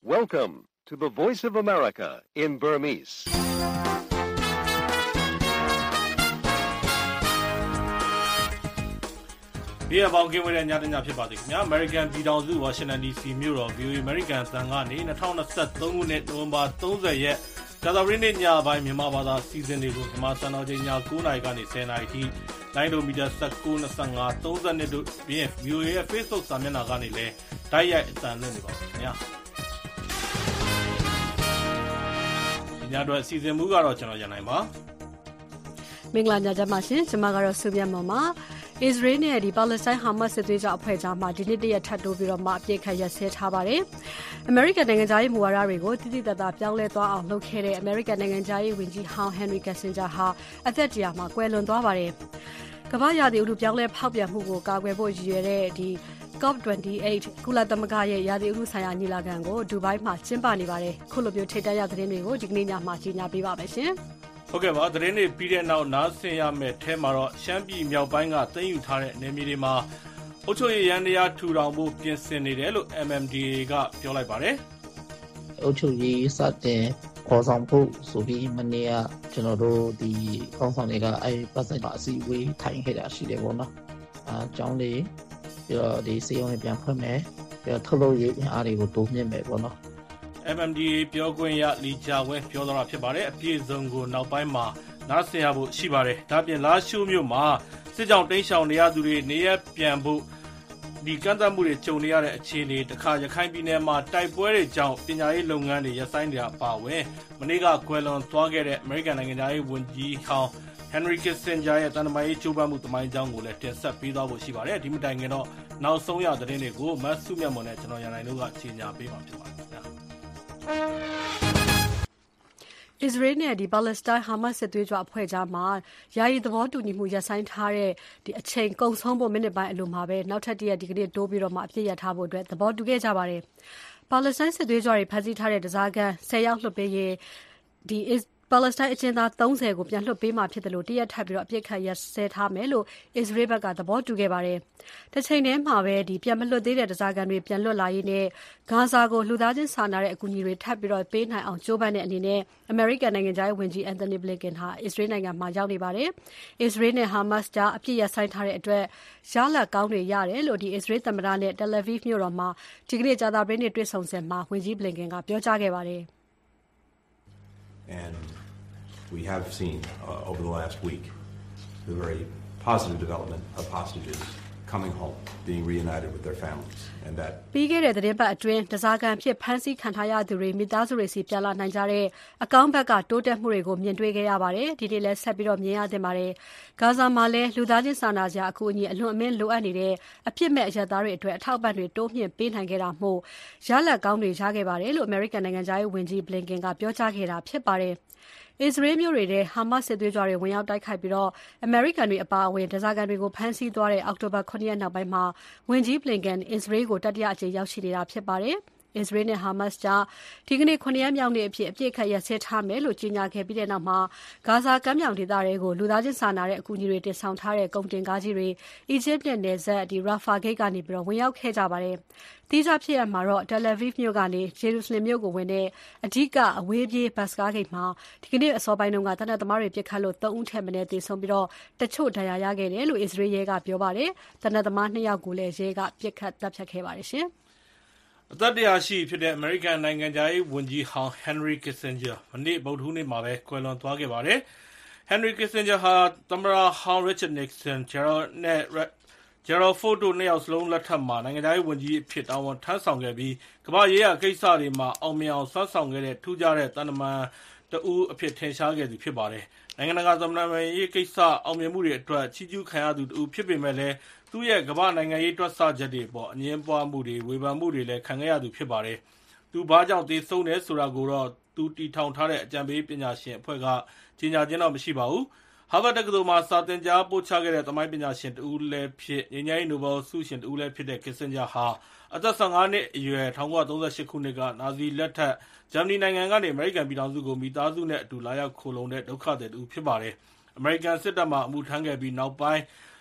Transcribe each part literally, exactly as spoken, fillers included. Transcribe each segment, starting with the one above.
Welcome to the Voice of America in Burmese. ။ဒီအပေါင်းကင်းဝဲတဲ့ညတညဖြစ်ပါသည်ခင်ဗျာ American ပြည်ထောင်စု Washington ဒီ စီ မြို့တော် ဗီ အို အေ American သံကနေ၂၀၂၃ခုနှစ်နိုဝင်ဘာ၃၀ရက်ကြာသပတေးနေ့ညပိုင်းမြန်မာဘာသာစီစဉ်တွေကိုမြန်မာစံတော်ချိန်ည၉နာရီကနေ၁၀နာရီထိလိုင်းဒိုမီတာ၁၉ ၂၅ ၃၂တို့ပြင် ဗီ အို အေ ရဲ့ Facebook စာမျက်နှာကနေလည်းတိုက်ရိုက်အသံလွှင့်နေပါမယ်ခင်ဗျာ။ညတော့စီစဉ်မှုကတော့ကျွန်တော်ရနိုင်ပါမင်္ဂလာညချမ်းပါရှင်ကျွန်မကတော့စုမြတ်မောင်ပါအစ္စရေးနဲ့ဒီပါလက်စတိုင်းဟာမတ်စစ်သွေးကြအဖွဲ့ကြားမှာဒီနေ့တရက်ထပ်တိုးပြီးတော့မှအပြစ်ခတ်ရက်စဲထားပါတယ်။ American နိုင်ငံသားရေးမူဝါဒတွေကိုတိတိတတ်တာပြောင်းလဲသွားအောင်လုပ်ခဲ့တဲ့ American နိုင်ငံသားရေးဝန်ကြီးဟောင်း Henry Kissinger ဟာအသက်တရာမှာကွယ်လွန်သွားပါတယ်။ကမ္ဘာရာသီဥတုပြောင်းလဲဖောက်ပြန်မှုကိုကာကွယ်ဖို့ရည်ရွယ်တဲ့ဒီ COP ၂၈ ကုလသမဂ္ဂရဲ့ရာသီဥတုဆိုင်ရာညီလာခံကိုဒူဘိုင်းမှာကျင်းပနေပါတယ်။ခုလိုမျိုးထိပ်တန်းရသတင်းတွေကိုဒီကနေ့ညမှာကြီးညာပေးပါမယ်ရှင်။ဟုတ်ကဲ့ပါသတင်းတွေပြီးတဲ့နောက်နားဆင်ရမယ့်အဲမှာတော့ရှမ်းပြည်မြောက်ပိုင်းကသိမ်းယူထားတဲ့နေမြေတွေမှာအုပ်ချုပ်ရေးရန်တရားထူထောင်ဖို့ပြင်ဆင်နေတယ်လို့ M M D A ကပြောလိုက်ပါတယ်အုပ်ချုပ်ရေးစတင်ခေါ်ဆောင်ဖို့ဆိုပြီးမနေ့ကကျွန်တော်တို့ဒီကောင်းဆောင်တွေကအဲပတ်စံအစီအဝေးထိုင်ခဲ့တာရှိတယ်ပေါ့နော်အဲအကြောင်းလေးပြီးတော့ဒီစေယုံတွေပြန်ဖွင့်မယ်ပြီးတော့ထုတ်လုပ်ရေးအားတွေကိုတိုးမြင့်မယ်ပေါ့နော် M M D A ပြောခွင့်ရလီချာဝဲပြောတော့ဖြစ်ပါတယ်အပြည့်စုံကိုနောက်ပိုင်းမှာနားဆင်ရဖို့ရှိပါတယ်ဒါပြင်လာရှိုးမြို့မှာစစ်ကြောင်တိန့်ရှောင်နေရသူတွေနေရပြန်ဖို့ဒီကန့်သတ်မှုတွေကြုံနေရတဲ့အခြေအနေတခါရခိုင်ပြည်နယ်မှာတိုက်ပွဲတွေကြောင့်ပညာရေးလုပ်ငန်းတွေရပ်ဆိုင်းနေတာပါဝင်မနေ့ကကွယ်လွန်သွားခဲ့တဲ့ American နိုင်ငံသားရေးဝန်ကြီးဟောင်း Henry Kissinger ရဲ့တန်တမာရေးကျိုးပမ်းမှုတမိုင်းကြောင်းကိုလည်းတင်ဆက်ပေးသွားဖို့ရှိပါတယ်ဒီမတိုင်ခင်တော့နောက်ဆုံးရသတင်းတွေကိုမတ်စုမြတ်မွန်နဲ့ကျွန်တော်ရန်နိုင်တို့ကကြီးညာပေးမှာဖြစ်ပါတယ်အစ္စရေးနဲ့ဒီပါလက်စတိုင်းဟာမတ်စစ်သွေးကြွအဖွဲ့ကြားမှာယာယီသဘောတူညီမှုရပ်ဆိုင်းထားတဲ့ဒီအချိန်ကုန်ဆုံးဖို့မိနစ်ပိုင်းအလိုမှာပဲနောက်ထပ်တရက်ဒီကနေ့တိုးပြီးတော့မှအပြည့်ရထားဖို့အတွက်သဘောတူခဲ့ကြပါတယ်။ပါလက်စတိုင်းစစ်သွေးကြွတွေဖမ်းဆီးထားတဲ့တစားကန်၁၀ရောက်လွှတ်ပေးရင်ဒီပါလက်စတိုင်းအကျဉ်းသား၃၀ကိုပြန်လွှတ်ပေးမှဖြစ်တယ်လို့တရက်ထပ်ပြီးတော့အပြစ်ခတ်ရက်စဲထားမယ်လို့အစ္စရေးဘက်ကသဘောတူခဲ့ပါတယ်။တစ်ချိန်တည်းမှာပဲဒီပြန်မလွှတ်သေးတဲ့တစားကန်တွေပြန်လွှတ်လာရေးနဲ့ဂါဇာကိုလူသားချင်းစာနာတဲ့အကူအညီတွေထပ်ပြီးတော့ပေးနိုင်အောင်ကြိုးပမ်းတဲ့အနေနဲ့ American နိုင်ငံသားရေးဝန်ကြီး Anthony Blinken ဟာအစ္စရေးနိုင်ငံမှာရောက်နေပါတယ်။အစ္စရေးနဲ့ Hamas ကြားအပြစ်ရက်ဆိုင်ထားတဲ့အတွက်ရလဒ်ကောင်းတွေရတယ်လို့ဒီအစ္စရေးသမ္မတနဲ့ Tel Aviv မြို့တော်မှာဒီကနေ့ကြာသပတေးနေ့တွေ့ဆုံစဉ်မှာဝန်ကြီး Blinken ကပြောကြားခဲ့ပါတယ်။ And we have seen uh, over the last week the very positive development of hostages coming home, being reunited with their families, and that ပြီးခဲ့တဲ့သတင်းပတ်အတွင်းတစားကန်ဖြစ်ဖမ်းဆီးခံထားရသူတွေမိသားစုတွေစီပြန်လာနိုင်ကြတဲ့အကောင့်ဘက်ကတိုးတက်မှုတွေကိုမြင်တွေ့ခဲ့ရပါတယ်။ဒီနေ့လည်းဆက်ပြီးတော့မြင်ရသင့်ပါတယ်။ဂါဇာမှာလည်းလူသားချင်းစာနာစရာအကူအညီအလွန်အမင်းလိုအပ်နေတဲ့အပြစ်မဲ့အရပ်သားတွေအတွက်အထောက်အပံ့တွေတိုးမြင့်ပေးနိုင်ခဲ့တာမို့ရလဒ်ကောင်းတွေရခဲ့ပါတယ်လို့ American နိုင်ငံသားရေးဝန်ကြီး Blinken ကပြောကြားခဲ့တာဖြစ်ပါတယ်။အစ္စရေးမြို့တွေထဲဟာမတ်စစ်သွေးကြွတွေဝင်ရောက်တိုက်ခိုက်ပြီးတော့အမေရိကန်တွေအပါအဝင်တစားကန်တွေကိုဖမ်းဆီးသွားတဲ့အောက်တိုဘာ၇ရက်နောက်ပိုင်းမှာဝန်ကြီး Blinken အစ္စရေးကိုတတိယအကြိမ်ရောက်ရှိနေတာဖြစ်ပါတယ်။အစ္စရေးနဲ့ Hamas ကြားဒီကနေ့၇ရက်မြောက်နေ့အဖြစ်အပြစ်ခတ်ရက်စဲထားမယ်လို့ကြေညာခဲ့ပြီးတဲ့နောက်မှာဂါဇာကမ်းမြောင်ဒေသတွေကိုလူသားချင်းစာနာတဲ့အကူအညီတွေတင်ဆောင်ထားတဲ့ကုန်တင်ကားကြီးတွေအီဂျစ်နဲ့နယ်စပ်ဒီ Rafah ဂိတ်ကနေပြီးတော့ဝင်ရောက်ခဲ့ကြပါတယ်။တိကျဖြစ်ရမှာတော့ Tel Aviv မြို့ကနေဂျေရုဆလင်မြို့ကိုဝင်တဲ့အဓိကအဝေးပြေးဘတ်စကားဂိတ်မှာဒီကနေ့အစောပိုင်းတုန်းကတနက်သမားတွေပြစ်ခတ်လို့၃ဦးထက်မနည်းသေဆုံးပြီးတော့တချို့ဒဏ်ရာရခဲ့တယ်လို့အစ္စရေးရဲကပြောပါတယ်။တနက်သမား၂ယောက်ကိုလည်းရဲကပြစ်ခတ်တပ်ဖြတ်ခဲ့ပါတယ်ရှင်။အသက်တရာရှိဖြစ်တဲ့ American နိုင်ငံသားရေးဝန်ကြီးဟောင်း Henry Kissinger မနေ့ဗုဒ္ဓဟူးနေ့မှာပဲကွယ်လွန်သွားခဲ့ပါတယ်။ Henry Kissinger ဟာသမ္မတဟောင်း Richard Nixon, Gerald နဲ့ Gerald Ford တို့နှစ်ယောက်စလုံးလက်ထက်မှာနိုင်ငံသားရေးဝန်ကြီးအဖြစ်တာဝန်ထမ်းဆောင်ခဲ့ပြီးကမ္ဘာရေးရာကိစ္စတွေမှာအောင်မြင်အောင်ဆွမ်းဆောင်ခဲ့တဲ့ထူးခြားတဲ့တန်တမန်တဦးအဖြစ်ထင်ရှားခဲ့သူဖြစ်ပါတယ်။နိုင်ငံတကာသမ္မတရေးကိစ္စအောင်မြင်မှုတွေအတွက်ချီးကျူးခံရသူတဦးဖြစ်ပေမဲ့လည်းသူ့ရဲ့ကမ္ဘာနိုင်ငံရေးတွက်ဆချက်တွေပေါ်အငင်းပွားမှုတွေဝေဖန်မှုတွေလည်းခံခဲ့ရသူဖြစ်ပါတယ်။သူဘာကြောင့်သေဆုံးတယ်ဆိုတာကိုတော့သူတီထောင်ထားတဲ့အကြံပေးပညာရှင်အဖွဲ့ကကြေညာခြင်းတော့မရှိပါဘူး။ Harvard တက္ကသိုလ်မှာစာသင်ကြားပို့ချခဲ့တဲ့သမိုင်းပညာရှင်တဦးလည်းဖြစ်ငြိမ်းချမ်းရေးနိုဘယ်ဆုရှင်တဦးလည်းဖြစ်တဲ့ Kissinger ဟာအသက်၁၅နှစ်အရွယ်၁၉၃၈ခုနှစ်ကနာဇီလက်ထက်ဂျာမနီနိုင်ငံကနေအမေရိကန်ပြည်ထောင်စုကိုမိသားစုနဲ့အတူလာရောက်ခိုလုံတဲ့ဒုက္ခသည်တဦးဖြစ်ပါတယ်။ အမေရိကန်စစ်တပ်မှအမှုထမ်းခဲ့ပြီးနောက်ပိုင်း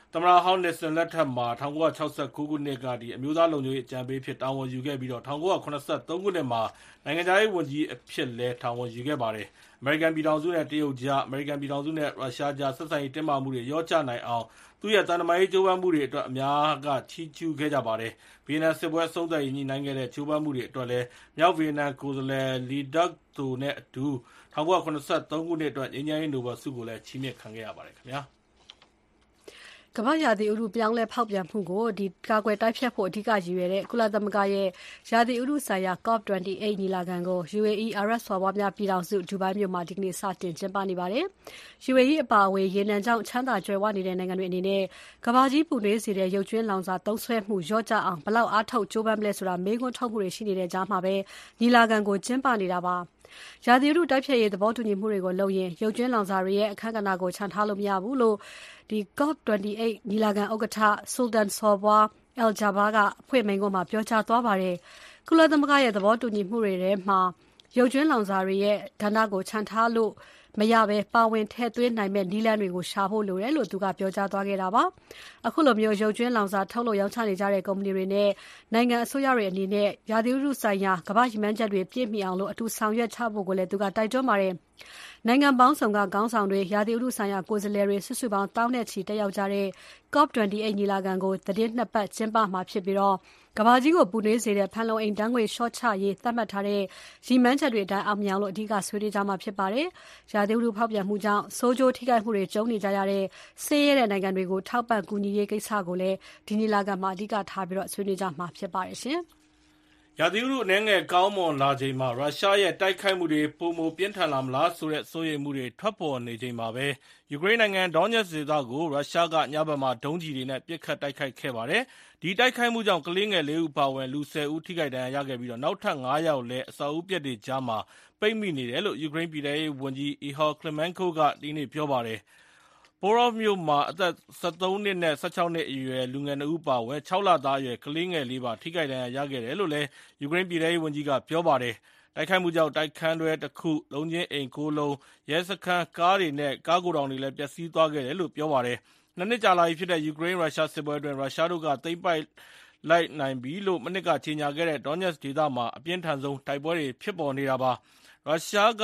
သမ္မတဟောင်းနစ်ဆန်လက်ထက်မှာ၁၉၆၉ခုနှစ်ကဒီအမျိုးသားလုံခြုံရေးအကြံပေးဖြစ်တာဝန်ယူခဲ့ပြီးတော့၁၉၇၃ခုနှစ်မှာနိုင်ငံခြားရေးဝန်ကြီးအဖြစ်လဲတာဝန်ယူခဲ့ပါတယ်။အမေရိကန်ပြည်ထောင်စုနဲ့တရုတ်ကြားအမေရိကန်ပြည်ထောင်စုနဲ့ရုရှားကြားဆက်ဆံရေးတင်းမာမှုတွေရောကျနိုင်အောင်သူ့ရဲ့တန်တမာရေးကြိုးပမ်းမှုတွေအတွက်အများကချီးကျူးခဲ့ကြပါတယ်။ဗီယက်နမ်စစ်ပွဲအဆုံးသတ်ရေးညှိနှိုင်းခဲ့တဲ့ကြိုးပမ်းမှုတွေအတွက်လည်းမြောက်ဗီယက်နမ်ကိုယ်စားလှယ်လီဒက်တိုနဲ့အတူ၁၉၇၃ခုနှစ်အတွက်ငြိမ်းချမ်းရေးနိုဘယ်ဆုကိုလည်းချီးမြှင့်ခံခဲ့ရပါတယ်ခင်ဗျာ။ကမ္ဘာရာသီဥတုပြောင်းလဲဖောက်ပြန်မှုကိုဒီကာကွယ်တိုက်ဖျက်ဖို့အဓိကရည်ရွယ်တဲ့ကုလသမဂ္ဂရဲ့ရာသီဥတုဆိုင်ရာ COP ၂၈ ညီလာခံကို ယူ အေ အီ အာရပ်စော်ဘွားများပြည်ထောင်စုဒူဘိုင်းမြို့မှာဒီကနေ့စတင်ကျင်းပနေပါတယ်။ ယူ အေ အီ အပါအဝင်ရေနံကြောင့်ချမ်းသာကြွယ်ဝနေတဲ့နိုင်ငံတွေအနေနဲ့ကမ္ဘာကြီးပူနွေးစေတဲ့ရုပ်ကြွင်းလောင်စာသုံးစွဲမှုလျော့ကျအောင်ဘယ်လောက်အားထုတ်ကြိုးပမ်းမလဲဆိုတာမေးခွန်းထုတ်မှုတွေရှိနေတဲ့ကြားမှာပဲညီလာခံကိုကျင်းပနေတာပါ။ရာသီဥတုတိုက်ဖျက်ရေးသဘောတူညီမှုတွေကိုလုပ်ရင်ရုပ်ကြွင်းလောင်စာတွေရဲ့အခန်းကဏ္ဍကိုချန်ထားလို့မရဘူးလို့ဒီ COP ၂၈ ညီလာခံဥက္ကဋ္ဌ Sultan Sawbwa Al Jaber ကအဖွင့်မိန့်ခွန်းမှာပြောကြားသွားပါတယ်။ကုလသမဂ္ဂရဲ့သဘောတူညီမှုတွေထဲမှာရုပ်ကြွင်းလောင်စာတွေရဲ့ကဏ္ဍကိုချန်ထားလို့မရဘဲပါဝင်ထည့်သွင်းနိုင်မဲ့နည်းလမ်းတွေကိုရှာဖို့လိုတယ်လို့သူကပြောကြားသွားခဲ့တာပါ။အခုလိုမျိုးရုပ်ကြွင်းလောင်စာထုတ်လုပ်ရောင်းချနေကြတဲ့ကုမ္ပဏီတွေနဲ့နိုင်ငံအစိုးရတွေအနေနဲ့ရာသီဥတုဆိုင်ရာကမ္ဘာ့ရည်မှန်းချက်တွေပြည့်မီအောင်လို့အတူဆောင်ရွက်ချဖို့ကိုလည်းသူကတိုက်တွန်းပါတယ်။နိုင်ငံပေါင်းစုံကခေါင်းဆောင်တွေရာသီဥတုဆိုင်ရာကိုယ်စားလှယ်တွေစုစုပေါင်းတောင်းနဲ့ချီတက်ရောက်ကြတဲ့ COP ၂၈ ညီလာခံကိုသတင်းနှစ်ပတ်ကျင်းပမှာဖြစ်ပြီးတော့ကမ္ဘာကြီးကိုပူနွေးစေတဲ့ဖန်လုံအိမ်ဓာတ်ငွေ့လျှော့ချရေးသတ်မှတ်ထားတဲ့ရည်မှန်းချက်တွေအတိုင်းအောင်မြင်အောင်လို့အဓိကဆွေးနွေးကြမှာဖြစ်ပါတယ်။ရာသီဥတုဖောက်ပြန်မှုကြောင့်ဆိုးကျိုးထိခိုက်မှုတွေကြုံနေကြရတဲ့ဆင်းရဲတဲ့နိုင်ငံတွေကိုထောက်ပံ့ကူညီရေးကိစ္စကိုလည်းဒီညီလာခံမှာအဓိကထားပြီးတော့ဆွေးနွေးကြမှာဖြစ်ပါတယ်ရှင်။ရာသီဥတုအနည်းငယ်ကောင်းမွန်လာချိန်မှာရုရှားရဲ့တိုက်ခိုက်မှုတွေပိုမိုပြင်းထန်လာမလားဆိုတဲ့စိုးရိမ်မှုတွေထွက်ပေါ်နေချိန်မှာပဲယူကရိန်းနိုင်ငံဒေါညက်စ်ဒေသကိုရုရှားကညဘက်မှာဒုံးကျည်တွေနဲ့ပစ်ခတ်တိုက်ခိုက်ခဲ့ပါတယ်။ဒီတိုက်ခိုက်မှုကြောင့်ကလေးငယ်လေးဦးပါဝင်လူဆယ်ဦးထိခိုက်ဒဏ်ရာရခဲ့ပြီးတော့နောက်ထပ်ငါးယောက်လည်းအစာအုပ်ပြက်တွေကြားမှာပိတ်မိနေတယ်လို့ယူကရိန်းပြည်ထောင်ရေးဝန်ကြီး Ihor Klimenko ကဒီနေ့ပြောပါတယ်။ Porov မြို့မှာအသက်၁၃နှစ်နဲ့၁၆နှစ်အရွယ်လူငယ်နှစ်ဦးပါဝင်ခြောက်လသားအရွယ်ကလေးငယ်လေးပါထိခိုက်ဒဏ်ရာရခဲ့တယ်လို့လည်းယူကရိန်းပြည်ထောင်ရေးဝန်ကြီးကပြောပါတယ်။တိုက်ခိုက်မှုကြောင့်တိုက်ခန်းတွဲတစ်ခု၊လုံးချင်းအိမ်၉လုံး၊ရဲစခန်း၊ကားတွေနဲ့ကားဂိုဒေါင်တွေလည်းပျက်စီးသွားခဲ့တယ်လို့ပြောပါတယ်။နှစ်နှစ်ကြာလာပြီဖြစ်တဲ့ယူကရိန်းရုရှားစစ်ပွဲအတွင်းရုရှားတို့ကသိမ်းပိုက်လိုက်နိုင်ပြီလို့မနှစ်ကကြေညာခဲ့တဲ့ဒေါညက်စ်ဒေသမှာအပြင်းထန်ဆုံးတိုက်ပွဲတွေဖြစ်ပေါ်နေတာပါ။ရုရှားက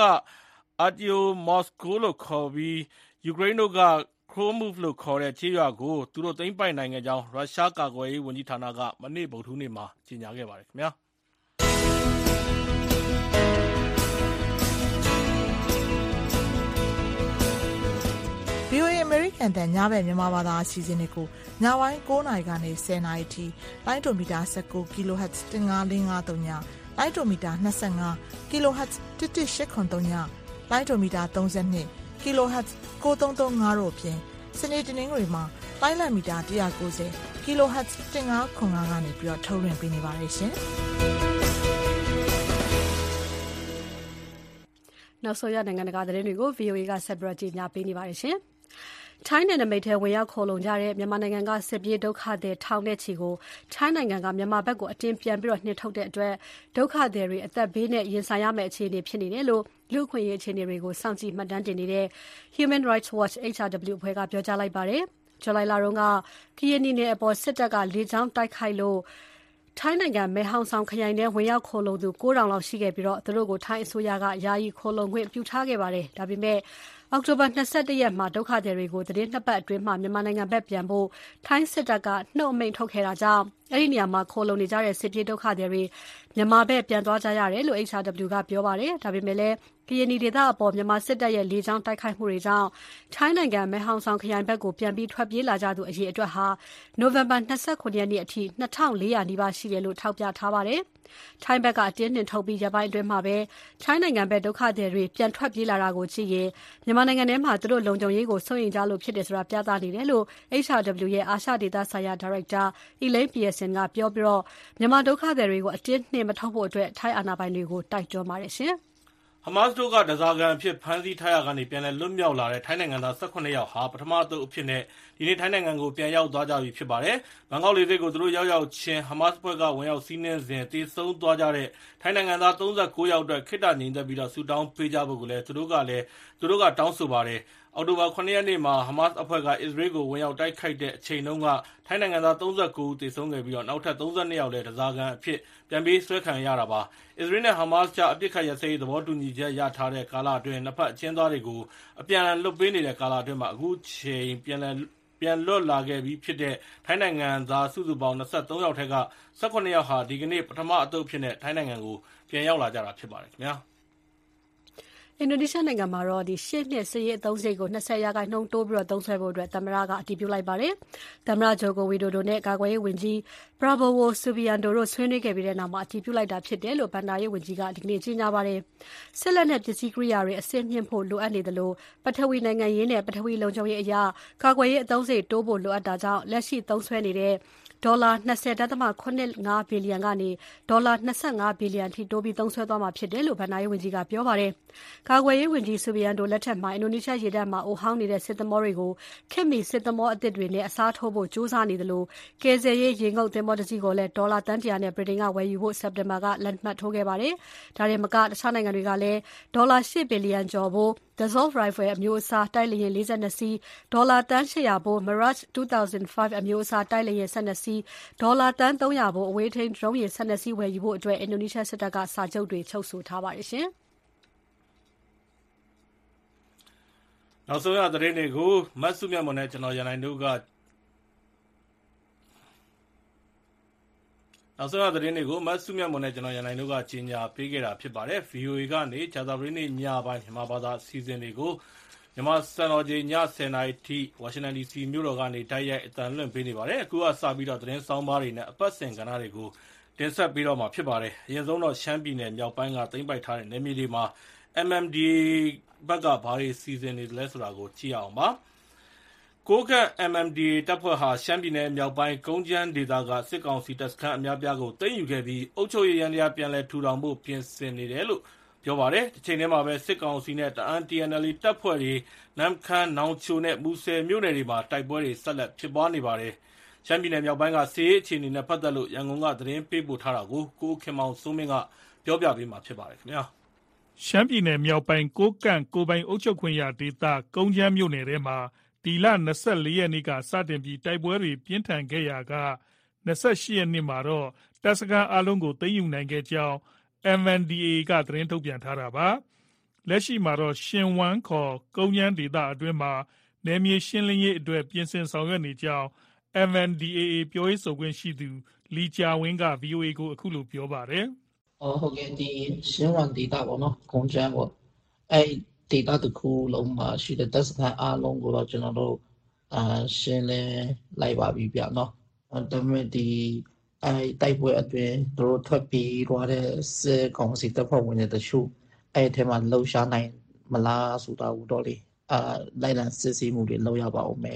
Artyomivskoye လို့ခေါ်ပြီးယူကရိန်းတို့ကKromov လို့ခေါ်တဲ့ကျေးရွာကိုသူတို့သိမ်းပိုက်နိုင်ခဲ့ကြောင်းရုရှားကာကွယ်ရေးဝန်ကြီးဌာနကမနေ့ဗုဒ္ဓဟူးနေ့မှာကြေညာခဲ့ပါတယ်ခင်ဗျာ။ ဗီ အို အေ American တန်ညဘက်မြန်မာဘာသာအစီအစဉ်တွေကိုညပိုင်း၉နာရီကနေ၁၀နာရီထိလိုင်းဒိုမီတာ၁၉ kHz ၁၅၄၅၃ညလိုင်းဒိုမီတာ၂၅ kHz ၁၁၈၇၃ညလိုင်းဒိုမီတာ၃၂ kHz ၉၃၃၅တို့အပြင်စနေတနင်္ဂနွေမှာလိုင်းလံမီတာ၁၉၀ kHz ၁၅၇၅ကနေပြီးတော့ထုတ်လွှင့်ပေးနေပါတယ်ရှင်။နောက်ဆုံးရနိုင်ငံတကာသတင်းတွေကို ဗီ အို အေ ကဆက်ပြီးကြီးညာပေးနေပါတယ်ရှင်။ထိုင်းနယ်နိမိတ်ထဲဝင်ရောက်ခိုလုံကြတဲ့မြန်မာနိုင်ငံကစစ်ပြေးဒုက္ခသည်ထောင်နဲ့ချီကိုထိုင်းနိုင်ငံကမြန်မာဘက်ကိုအတင်းပြန်ပြီးတော့နှင်ထုတ်တဲ့အတွက်ဒုက္ခသည်တွေအသက်ဘေးနဲ့ရင်ဆိုင်ရမယ့်အခြေအနေဖြစ်နေတယ်လို့လူ့အခွင့်အရေးအခြေအနေတွေကိုစောင့်ကြည့်မှတ်တမ်းတင်နေတဲ့ Human Rights Watch エイチ အာร์ ဒဘလျူ အဖွဲ့ကပြောကြားလိုက်ပါတယ်။ဇူလိုင်လတုန်းကကရင်နီနယ်အပေါ်စစ်တပ်ကလေကြောင်းတိုက်ခိုက်လို့ထိုင်းနိုင်ငံမဲဟောင်ဆောင်ခရိုင်ထဲဝင်ရောက်ခိုလုံသူ၉ထောင်လောက်ရှိခဲ့ပြီးတော့သူတို့ကိုထိုင်းအစိုးရကယာယီခိုလုံခွင့်ပြုထားခဲ့ပါတယ်။ဒါပေမဲ့အောက်တိုဘာ၂၁ရက်မှာဒုက္ခသည်တွေကိုသတင်းနှစ်ပတ်အတွင်းမှာမြန်မာနိုင်ငံဘက်ပြန်ဖို့ထိုင်းစစ်တပ်ကနှုတ်အမိန့်ထုတ်ခဲ့တာကြောင့်အဲ့ဒီနေရာမှာခိုလုံနေကြတဲ့စစ်ပြေးဒုက္ခသည်တွေမြန်မာဘက်ပြန်သွားကြရတယ်လို့ エイチ အာร์ ဒဘလျူ ကပြောပါတယ်။ဒါပေမဲ့လည်းကရင်နီဒေသအပေါ်မြန်မာစစ်တပ်ရဲ့လေကြောင်းတိုက်ခိုက်မှုတွေကြောင့်ထိုင်းနိုင်ငံမဲဟောင်ဆောင်ခရိုင်ဘက်ကိုပြန်ပြီးထွက်ပြေးလာကြသူအရေအတွက်ဟာနိုဝင်ဘာ၂၇ရက်နေ့အထိ၂ထောင်လေးရာနီးပါးရှိတယ်လို့ထောက်ပြထားပါတယ်။ထိုင်းဘက်ကအတင်းနှင်ထုတ်ပြီးရပိုင်းအတွင်းမှာပဲထိုင်းနိုင်ငံဘက်ဒုက္ခသည်တွေပြန်ထွက်ပြေးလာတာကိုကြည့်ရင်မြန်မာနိုင်ငံထဲမှာသူတို့လုံခြုံရေးကိုစိုးရိမ်ကြလို့ဖြစ်တယ်ဆိုတာပြသနေတယ်လို့ エイチ အာร์ ဒဘလျူ ရဲ့အာရှဒေသဆိုင်ရာဒါရိုက်တာ Elaine Pearson ကပြောပြီးတော့မြန်မာဒုက္ခသည်တွေကိုအတင်းနှင်မထုတ်ဖို့အတွက်ထိုင်းအာဏာပိုင်တွေကိုတိုက်တွန်းပါတယ်ရှင်။ဟမတ်စ်တို့ကဓားစာခံအဖြစ်ဖမ်းဆီးထားရာကနေပြန်လည်လွတ်မြောက်လာတဲ့ထိုင်းနိုင်ငံသား၁၇ယောက်ဟာပထမအသုတ်အဖြစ်နဲ့ဒီနေ့ထိုင်းနိုင်ငံကိုပြန်ရောက်သွားကြပြီဖြစ်ပါတယ်။ဘန်ကောက်လေဆိပ်ကိုသူတို့ရောက်ရောက်ချင်းဟမတ်စ်ဘက်ကဝင်ရောက်စီးနင်းစဉ်သေဆုံးသွားကြတဲ့ထိုင်းနိုင်ငံသား၃၉ယောက်အတွက်ခေတ္တငြိမ်သက်ပြီးတော့ဆူတောင်းပေးကြဖို့ကိုလည်းသူတို့ကလည်းသူတို့ကတောင်းဆိုပါတယ်။အောက်တိုဘာခုနှစ်ရက်နေ့မှာဟာမတ်စ်အဖွဲ့ကအစ္စရေးကိုဝင်ရောက်တိုက်ခိုက်တဲ့အချိန်တုန်းကထိုင်းနိုင်ငံသားသုံးဆယ့်ကိုဦးသေဆုံးခဲ့ပြီးတော့နောက်ထပ်သုံးဆယ့်နှစ်ယောက်လည်းဓားစာခံအဖြစ်ပြန်ပေးဆွဲခံရတာပါ။အစ္စရေးနဲ့ဟာမတ်စ်ကြားအပစ်အခတ်ရပ်စဲရေးသဘောတူညီချက်ရထားတဲ့ကာလအတွင်းနှစ်ဖက်အကျဉ်းသားတွေကိုအပြန်အလှန်လွှတ်ပေးနေတဲ့ကာလအတွင်းမှာအခုချိန်ပြန်လည်ပြန်လွတ်လာခဲ့ပြီးဖြစ်တဲ့ထိုင်းနိုင်ငံသားစုစုပေါင်း၂၃ယောက်ထက်က၁၇ယောက်ဟာဒီကနေ့ပထမအသုတ်ဖြစ်တဲ့ထိုင်းနိုင်ငံကိုပြန်ရောက်လာကြတာဖြစ်ပါတယ်ခင်ဗျာ။အင်ဒိုနီးရှားနိုင်ငံမှာတော့ဒီရှေ့နှစ်စရေးအသုံးစရိတ်ကို၂၀ရာခိုင်နှုန်းတိုးပြီးတော့သုံးစွဲဖို့အတွက်သမ္မတကအတည်ပြုလိုက်ပါတယ်။သမ္မတဂျိုကိုဝီဒိုဒိုနဲ့ကာကွယ်ရေးဝန်ကြီးပရာဘိုဝိုဆူဘီယန်ဒိုတို့ဆွေးနွေးခဲ့ပြီးတဲ့နောက်မှာအတည်ပြုလိုက်တာဖြစ်တယ်လို့ဘဏ္ဍာရေးဝန်ကြီးကဒီကနေ့ကြေညာပါတယ်။ဆက်လက်နဲ့ပစ္စည်းကိရိယာတွေအဆင့်မြင့်ဖို့လိုအပ်နေတယ်လို့ပထဝီနိုင်ငံရေးနဲ့ပထဝီလုံခြုံရေးအရာကာကွယ်ရေးအသုံးစရိတ်တိုးဖို့လိုအပ်တာကြောင့်လက်ရှိသုံးစွဲနေတဲ့ဒေါ်လာ၂၀.၇၅ဘီလီယံကနေဒေါ်လာ၂၅ဘီလီယံထိတိုးပြီးသုံးစွဲသွားမှာဖြစ်တယ်လို့ဘဏ္ဍာရေးဝန်ကြီးကပြောပါတယ်။ကာကွယ်ရေးဝန်ကြီးဆူဘီယန်ဒိုလက်ထက်မှာအင်ဒိုနီးရှားရေတပ်မှာအိုဟောင်းနေတဲ့စစ်သင်္ဘောတွေကိုခေတ်မီစစ်သင်္ဘောအသစ်တွေနဲ့အစားထိုးဖို့ကြိုးစားနေတယ်လို့ကယ်ဆယ်ရေးရေငုပ်သင်္ဘောတစ်စီးကိုလည်းဒေါ်လာတန်တရာနဲ့ဗြိတိန်ကဝယ်ယူဖို့စက်တင်ဘာကလက်မှတ်ထိုးခဲ့ပါတယ်။ဒါရင်မကတခြားနိုင်ငံတွေကလည်းဒေါ်လာ၈ဘီလီယံကျော်ဖို့ Dassault Rifle အမျိုးအစားတိုက်လေယာဉ်၄၂စီးဒေါ်လာတန်၈၀၀ဖို့ Mirage ၂၀၀၅အမျိုးအစားတိုက်လေယာဉ်၁၂စီးဒေါ်လာတန်၃၀၀ဖို့အဝေးထိန်းဒရုန်းယာဉ်၁၂စီးဝယ်ယူဖို့အတွက်အင်ဒိုနီးရှားစစ်တပ်ကစာချုပ်တွေချုပ်ဆိုထားပါတယ်ရှင်။နောက်ဆုံးရသတင်းတွေကိုမတ်စုမြတ်မွန်နဲ့ကျွန်တော်ရန်နိုင်တို့ကနောက်ဆုံးရသတင်းတွေကိုမတ်စုမြတ်မွန်နဲ့ကျွန်တော်ရန်နိုင်တို့ကကြီးညာပေးခဲ့တာဖြစ်ပါတယ်။ V O A ကနေဂျာသာပရီနေ့ညပိုင်းမြန်မာဘာသာအစီအစဉ်တွေကိုမြန်မာစံတော်ချိန်ည၁၀နာရီထိဝါရှင်တန် ဒီစီ မြို့တော်ကနေတိုက်ရိုက်အသံလွှင့်ပေးနေပါတယ်။အခုကစပြီးတော့သတင်းဆောင်ပါးတွေနဲ့အပတ်စဉ်ကဏ္ဍတွေကိုတင်ဆက်ပေးတော့မှာဖြစ်ပါတယ်။အရင်ဆုံးတော့ရှမ်းပြည်နယ်မြောက်ပိုင်းကသိမ်းပိုက်ထားတဲ့နယ်မြေတွေမှာ M M D A ဘက်ကဘာတွေစီစဉ်နေလဲဆိုတာကိုကြည့်အောင်ပါ။ကိုးကန့် M M D A တပ်ဖွဲ့ဟာရှမ်းပြည်နယ်မြောက်ပိုင်းကုန်းကျန်းဒေသကစစ်ကောင်စီတပ်စခန်းအများပြားကိုသိမ်းယူခဲ့ပြီးအုပ်ချုပ်ရေးယန္တရားပြန်လည်ထူထောင်ဖို့ပြင်ဆင်နေတယ်လို့ပြောပါတယ်။ဒီချိန်ထဲမှာပဲစစ်ကောင်စီနဲ့တအန်း T N L A တပ်ဖွဲ့တွေနမ့်ခမ်းနောင်ချိုနဲ့မူဆယ်မြို့နယ်တွေမှာတိုက်ပွဲတွေဆက်လက်ဖြစ်ပွားနေပါတယ်။ရှမ်းပြည်နယ်မြောက်ပိုင်းကစစ်ရေးအခြေအနေနဲ့ပတ်သက်လို့ရန်ကုန်ကသတင်းပေးပို့ထားတာကိုကိုခင်မောင်စိုးမင်းကပြောပြပေးမှာဖြစ်ပါတယ်ခင်ဗျာ။ရှမ်းပြည်နယ်မြောက်ပိုင်းကိုးကန့်ကိုယ်ပိုင်အုပ်ချုပ်ခွင့်ရဒေသကုန်းကျန်းမြို့နယ်ထဲမှာဒီလ၂၄ရက်နေ့ကစတင်ပြီးတိုက်ပွဲတွေပြင်းထန်ခဲ့ရာက၂၈ရက်နေ့မှာတော့တပ်စခန်းအားလုံးကိုသိမ်းယူနိုင်ခဲ့ကြောင်း M M D A ကသတင်းထုတ်ပြန်ထားတာပါ။လက်ရှိမှာတော့ရှင်ဝမ်ခေါ်ကုန်းကျန်းဒေသအတွင်းမှာနယ်မြေရှင်းလင်းရေးအတွက်ပြင်ဆင်ဆောင်ရွက်နေကြောင်း M M D A ပြောရေးဆိုခွင့်ရှိသူလီဂျာဝင်းက V O A ကိုအခုလိုပြောပါတယ်။အော်ဟုတ်ကဲ့ဒီရှင်ဝမ်ဒေသပေါ့နော်ကုန်းကျန်းပေါ့အဲ့ဒေသတစ်ခုလုံးမှာရှိတဲ့တပ်စခန်းအားလုံးကိုတော့ကျွန်တော်တို့အာရှင်းလင်းလိုက်ပါပြီဗျနော်ဒါပေမဲ့ဒီအဲတိုက်ပွဲအတွင်းတို့ထွက်ပြေးသွားတဲ့စစ်ကောင်စီတပ်ဖွဲ့ဝင်တွေတချို့အဲ့ထဲမှာလှုပ်ရှားနိုင်မလားဆိုတာကိုတော့လေအာလိုက်လံစစ်ဆေးမှုတွေလုပ်ရပါဦးမယ်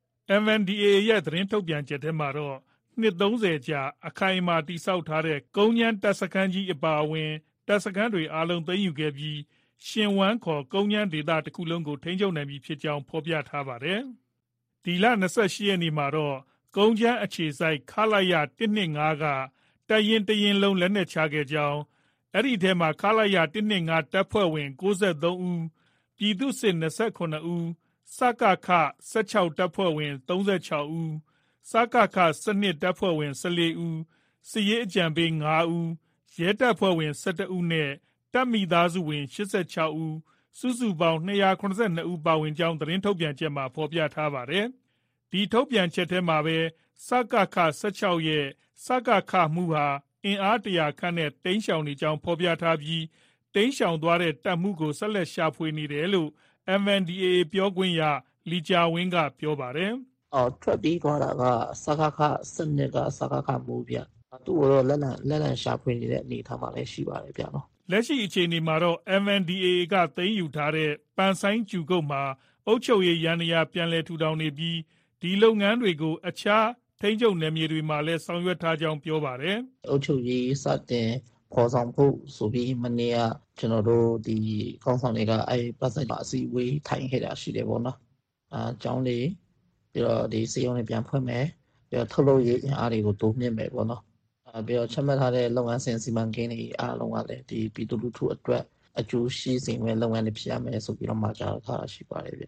M M D A ရဲ့သတင်းထုတ်ပြန်ချက်ထဲမှာတော့နှစ်သုံးဆယ်ကြာအခိုင်အမာတိစောက်ထားတဲ့ကုန်းကျန်းတပ်စခန်းကြီးအပါအဝင်တပ်စခန်းတွေအားလုံးသိမ်းယူခဲ့ပြီးရှင်ဝမ်ခေါ်ကုန်းကျန်းဒေသတစ်ခုလုံးကိုထိန်းချုပ်နိုင်ပြီဖြစ်ကြောင်းဖော်ပြထားပါတယ်။ဒီလ၂၈ရက်နေ့မှာတော့ကုန်းကျန်းအခြေစိုက်ခလာရ၁၂၅ကတပ်ရင်းတရင်လုံးလက်နက်ချခဲ့ကြောင်းအဲ့ဒီထဲမှာခလာရ၁၂၅တပ်ဖွဲ့ဝင်၉၃ဦးပြည်သူ့စစ်၂၇ဦးစကခ၁၆တပ်ဖွဲ့ဝင်၃၆ဦးစကခ၁၂တပ်ဖွဲ့ဝင်၁၄ဦးစစ်ရေးအကြံပေး၅ဦးရဲတပ်ဖွဲ့ဝင်၁၁ဦးနဲ့တပ်မိသားစုဝင်၈၆ဦးစုစုပေါင်း၂၇၂ဦးပါဝင်ကြောင်းသတင်းထုတ်ပြန်ချက်မှာဖော်ပြထားပါတယ်။ဒီထုတ်ပြန်ချက်ထဲမှာပဲစကခ၁၆ရဲ့စကခမှုဟာအင်အားတရာခန့်နဲ့တိမ်းရှောင်နေကြောင်းဖော်ပြထားပြီးတိမ်းရှောင်သွားတဲ့တပ်မှုကိုဆက်လက်ရှာဖွေနေတယ်လို့ M M D A ပြောခွင့်ရလီဂျာဝင်းကပြောပါတယ်။အော်ထွက်ပြီးသွားတာကစကခစနစ်ကစကခမှုဗျ။သူ့ကိုတော့လက်လံလက်လံရှာဖွေနေတဲ့အနေအထားမှာလည်းရှိပါတယ်ဗျနော်။လက်ရှိအခြေအနေမှာတော့ M M D A ကသိမ်းယူထားတဲ့ပန်ဆိုင်းကျူကုတ်မှာအုပ်ချုပ်ရေးယန္တရားပြန်လည်ထူထောင်နေပြီးဒီလုပ်ငန်းတွေကိုအခြားထိန်းချုပ်နယ်မြေတွေမှာလည်းဆောင်ရွက်ထားကြောင်းပြောပါတယ်။အုပ်ချုပ်ရေးစတင်ခေါ်ဆောင်ဖို့ဆိုပြီးမနေ့ကကျွန်တော်တို့ဒီကောင်းဆောင်တွေကအဲပတ်စံအစီအဝေးထိုင်ခဲ့တာရှိတယ်ပေါ့နော်။အဲအကြောင်းလေးပြီးတော့ဒီစေယုံတွေပြန်ဖွင့်မယ်ပြီးတော့ထုတ်လုပ်ရေးအားတွေကိုတိုးမြင့်မယ်ပေါ့နော်။အဲပြီးတော့ချက်မှတ်ထားတဲ့လုပ်ငန်းစဉ်စီမံကိန်းတွေအားလုံးကလည်းဒီပြည်သူလူထုအတွက်အကျိုးရှိစေမယ့်လုပ်ငန်းတွေဖြစ်ရမယ်ဆိုပြီးတော့မှာကြားထားတာရှိပါတယ်ဗျ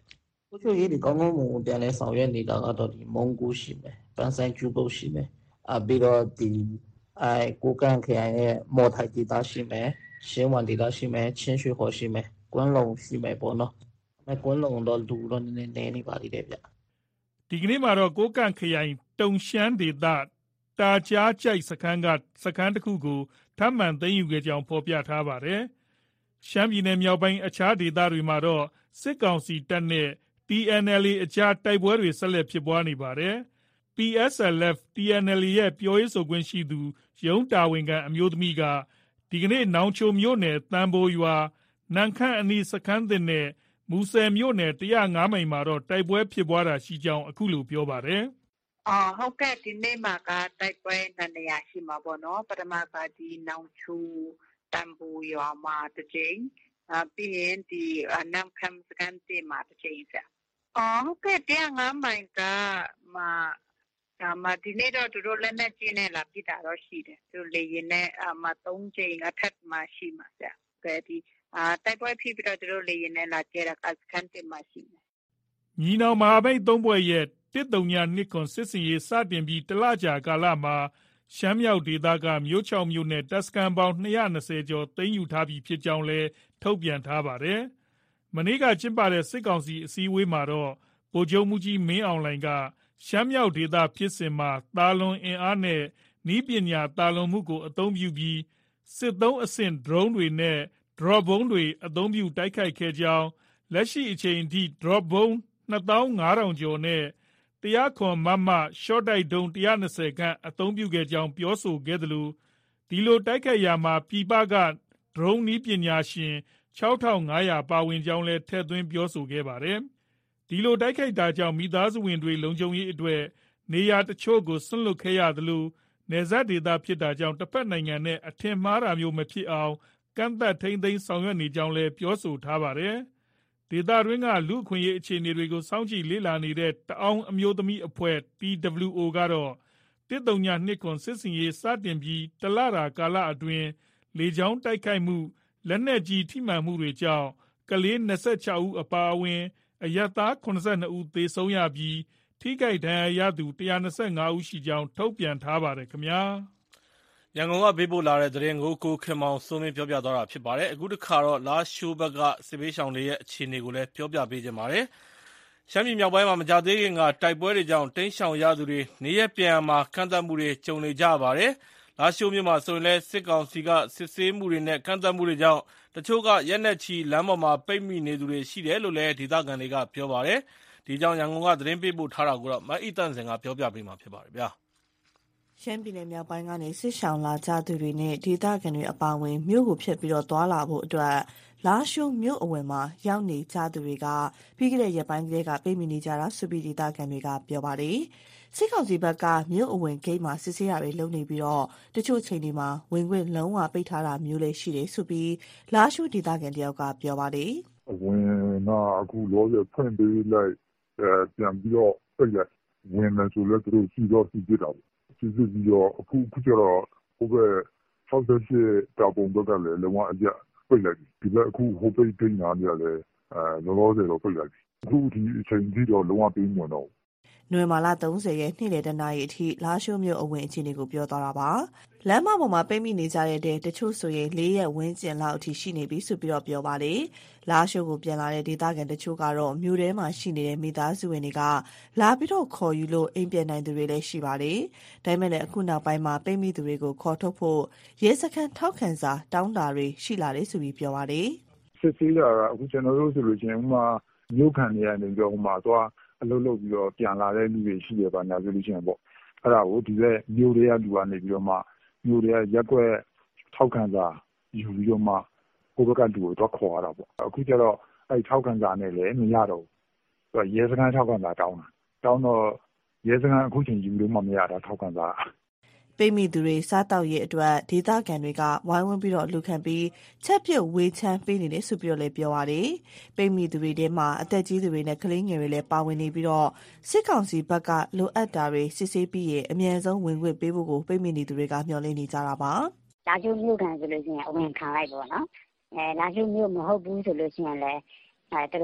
我就以你刚刚目标来ဆောင်ရွက်နေတာကတော့ဒီမုံကူရှိမယ်ပန်းဆိုင်ကျူပုတ်ရှိမယ်အပြီးတော့ဒီအဲကိုကန်ခရိုင်ရဲ့မော်ထိုက်ဒေသရှိမယ်ရှင်းဝန်ဒေသရှိမယ်ချင်းရွှေဟော်ရှိမယ်ကွန်းလုံရှိမယ်ပေါ့နော်အဲကွန်းလုံတော့လူတော့နည်းနည်းနေနေပါသေးတယ်ဗျဒီကနေ့မှာတော့ကိုကန့်ခရိုင်တုံရှမ်းဒေသတာကြားကြိုက်စခန်းကစခန်းတစ်ခုကိုထပ်မံသိမ်းယူခဲ့ကြောင်းဖော်ပြထားပါတယ်ရှမ်းပြည်နယ်မြောက်ပိုင်းအခြားဒေသတွေမှာတော့စစ်ကောင်စီတပ်နဲ့ T N L A အကြားတိုက်ပွဲတွေဆက်လက်ဖြစ်ပွားနေပါတယ် P S L F T N L A ရဲ့ပြောရေးဆိုခွင့်ရှိသူရုံးတာဝန်ခံအမျိုးသမီးကဒီကနေ့နောင်ချိုမြို့နယ်တန်ဖိုးရွာနန်ခန့်အနီးစခန်းသစ်နဲ့မူဆယ်မြို့နယ်one oh fiveမိုင်မှာတော့တိုက်ပွဲဖြစ်ပွားတာရှိကြောင်းအခုလိုပြောပါတယ်အော်ဟုတ်ကဲ့ဒီနေ့မှာကတိုက်ပွဲနှစ်နေရာရှိမှာပေါ့နော်ပထမကဒီနောင်ချိုတန်ဖိုးရွာမှာတစ်ချိန်အပြီးရင်ဒီနန်ခန့်စခန်းသစ်မှာတစ်ချိန်ဆက်အော်ဟုတ်ကဲ့one oh fiveမိုင်ကမှာဒါမှဒီနေ့တော့သူတို့လက်နဲ့ကျင်းနေလာပြတာတော့ရှိတယ်သူလေရင်နဲ့အမthreeချိန်အထက်မှာရှိမှာဆက်ကဲဒီအာတိုက်ပွဲဖြစ်ပြီးတော့သူတို့လေရင်နဲ့လာကျဲတာကစခန်းတင်မှာရှိတယ်ညီနောင်မဟာမိတ်သုံးဖွဲ့ရဲ့one thirty-twoခွန်စစ်စင်ရေးစတင်ပြီးတလကြာကာလမှာရှမ်းမြောက်ဒေသကမြို့sixမြို့နဲ့တပ်စခန်းပေါင်းtwo hundred twentyကျော်သိမ်းယူထားပြီးဖြစ်ကြောင်းလည်းထုတ်ပြန်ထားပါတယ်မနေ့ကကျင်းပတဲ့စစ်ကောင်စီအစည်းအဝေးမှာတော့ဗိုလ်ချုပ်မှုကြီးမင်းအောင်လှိုင်ကရှမ်းမြောက်ဒေသဖြစ်စဉ်မှာတာလွန်အင်အားနဲ့နည်းပညာတာလွန်မှုကိုအသုံးပြုပြီးစစ်သုံးအဆင့် drone တွေနဲ့ drop bomb တွေအသုံးပြုတိုက်ခိုက်ခဲ့ကြောင်းလက်ရှိအချိန်ထိ drop bomb two thousand five hundredကျော်နဲ့one oh fourမမရှော့တိုက်ဒုံone hundred twentyခန့်အသုံးပြုခဲ့ကြောင်းပြောဆိုခဲ့သလိုဒီလိုတိုက်ခိုက်ရာမှာပြည်ပက drone နည်းပညာရှင်six thousand five hundredပါဝင်ကြောင်းလည်းထည့်သွင်းပြောဆိုခဲ့ပါတယ်ဒီလိုတိုက်ခိုက်တာကြောင့်မိသားစုဝင်တွေလုံခြုံရေးအတွက်နေရာတချို့ကိုဆွန့်လွတ်ခဲ့ရသလိုနယ်စပ်ဒေသဖြစ်တာကြောင့်တစ်ဖက်နိုင်ငံနဲ့အထင်မှားတာမျိုးမဖြစ်အောင်ကန့်သတ်ထိန်းသိမ်းဆောင်ရွက်နေကြောင်းလည်းပြောဆိုထားပါတယ်ဒေသတွင်းကလူ့အခွင့်အရေးအခြေအနေတွေကိုစောင့်ကြည့်လေ့လာနေတဲ့တအောင်းအမျိုးသမီးအဖွဲ့ T W O ကတော့one thirty-twoခွန်စစ်စင်ရေးစတင်ပြီးတလတာကာလအတွင်းလေကြောင်းတိုက်ခိုက်မှုလက်နက်ကြီးထိမှန်မှုတွေကြောင့်ကလေးtwenty-sixဦးအပါအဝင်အရပ်သားseventy-twoဦးသေဆုံးရပြီးထိခိုက်ဒဏ်ရာရသူone hundred twenty-fiveဦးရှိကြောင်းထုတ်ပြန်ထားပါတယ်ခင်ဗျာရန်ကုန်ကပေးပို့လာတဲ့သတင်းကိုကိုခင်မောင်စိုးမင်းပြောပြသွားတာဖြစ်ပါတယ်အခုတစ်ခါတော့လာရှိုးဘက်ကစစ်ပေးရှောင်တွေရဲ့အခြေအနေကိုလည်းပြောပြပေးခြင်းပါတယ်ရှမ်းပြည်မြောက်ပိုင်းမှာမကြသေးခင်ကတိုက်ပွဲတွေကြောင့်တိမ်းရှောင်ရသူတွေနေရပြန်မှာကန့်သတ်မှုတွေကြုံနေကြပါတယ်လာရှိုးမြို့မှာဆိုရင်လည်းစစ်ကောင်စီကစစ်ဆေးမှုတွေနဲ့ကန့်သတ်မှုတွေကြောင့်တချို့ကရက်netချီလမ်းပေါ်မှာပိတ်မိနေသူတွေရှိတယ်လို့လည်းဒေသခံတွေကပြောပါတယ်ဒီကြောင့်ရန်ကုန်ကသတင်းပေးပို့ထားတာကိုတော့မအိတန့်စင်ကပြောပြပေးမှာဖြစ်ပါတယ်ဗျာရှမ်းပြည်နယ်မြောက်ပိုင်းကနေစစ်ရှောင်လာကြသူတွေနဲ့ဒေသခံတွေအပါအဝင်မြို့ကိုဖျက်ပြီးတော့သွားလာဖို့အတွက်လာရှိုးမြို့အဝင်မှာရောက်နေကြသူတွေကပြီးခဲ့တဲ့ရက်ပိုင်းကလေးကပိတ်မိနေကြတာဆိုပြီးဒေသခံတွေကပြောပါတယ်စစ်ကောင်စီဘက်ကမြို့အဝင်ဂိတ်မှာစစ်ဆေးတာတွေလုပ်နေပြီးတော့တချို့ချိန်တွေမှာဝင်ခွင့်လုံးဝပိတ်ထားတာမျိုးလည်းရှိတယ်ဆိုပြီးလာရှိုးဒေသခံတယောက်ကပြောပါတယ်အဝင်ကအခုလောဆယ်ဖွင့်ပေးလိုက်အဲပြန်ပြီးတော့ပိတ်လိုက်ဝင်မယ်ဆိုလည်းသူတို့စီတော့စီပြတာပေါ့စီစစ်ပြီးတော့အခုခုကျတော့ဟိုဘက်sixty-eightတာပုံဘက်ကလည်းလုံးဝအပြတ်ပိတ်လိုက်ပြီဒီဘက်အခုဟိုပိတ်ဒိန်းနာနေရလဲအဲလောလောဆယ်တော့ပိတ်လိုက်ပြီအခုဒီအချိန်ကြီးတော့လုံးဝပြီးမဝင်တော့နိုဝင်ဘာလthirtyရက်နေ့လယ်တနာရီအထိလာရှိုးမြို့အဝင်အခြေအနေကိုပြောသွားတာပါလမ်းမပေါ်မှာပိတ်မိနေကြတဲ့တချို့ဆိုရင်၄ရက်ဝန်းကျင်လောက်အထိရှိနေပြီဆိုပြီးတော့ပြောပါတယ်လာရှိုးကိုပြန်လာတဲ့ဒေသခံတချို့ကတော့မြို့ထဲမှာရှိနေတဲ့မိသားစုဝင်တွေကလာပြီးတော့ခေါ်ယူလို့အိမ်ပြန်နိုင်သူတွေလည်းရှိပါတယ်ဒါပေမဲ့လည်းအခုနောက်ပိုင်းမှာပိတ်မိသူတွေကိုခေါ်ထုတ်ဖို့ရဲစခန်းထောက်ခံစာတောင်းတာတွေရှိလာတယ်ဆိုပြီးပြောပါတယ်စစ်ဆေးတာကအခုကျွန်တော်တို့ဆိုလို့ရှိရင်ဥမာမြို့ခံတွေကနေပြီးတော့ဥမာသွားအလုပ်လုပ်ပြီးတော့ပြန်လာတဲ့လူတွေရှိတယ်ပါညာဆိုလို့ရှိရင်ပေါ့အဲ့ဒါကိုဒီဘက်မြို့တွေကလူကနေပြီးတော့မှမြို့တွေကရက်ွက်ထောက်ခံစာယူပြီးတော့မှဟိုဘက်ကလူကိုတော့ခေါ်ရတာပေါ့အခုကျတော့အဲ့ထောက်ခံစာနဲ့လည်းမရတော့ဘူးရဲစခန်းထောက်ခံစာတောင်းတာတောင်းတော့ရဲစခန်းအခုချိန်ယူလို့မှမရတာထောက်ခံစာပိတ်မိသူတွေစားတောက်ရေးအတွက်ဒေသခံတွေကဝိုင်းဝန်းပြီးတော့လူခံပြီးချက်ပြုတ်ဝေးချမ်းပေးနေတယ်ဆိုပြီးတော့လည်းပြောပါတယ်ပိတ်မိသူတွေထဲမှာအသက်ကြီးသူတွေနဲ့ကလေးငယ်တွေလည်းပါဝင်နေပြီးတော့စစ်ကောင်စီဘက်ကလိုအပ်တာတွေစစ်ဆေးပြီးရင်အမြန်ဆုံးဝင်ခွင့်ပေးဖို့ကိုပိတ်မိနေသူတွေကမျှော်လင့်နေကြတာပါလာရှိုးမြို့ခံဆိုလို့ရှိရင်အဝင်ခံလိုက်ပေါ့နော်အဲလာရှိုးမြို့မဟုတ်ဘူးဆိုလို့ရှိရင်လည်းအဲသူတို့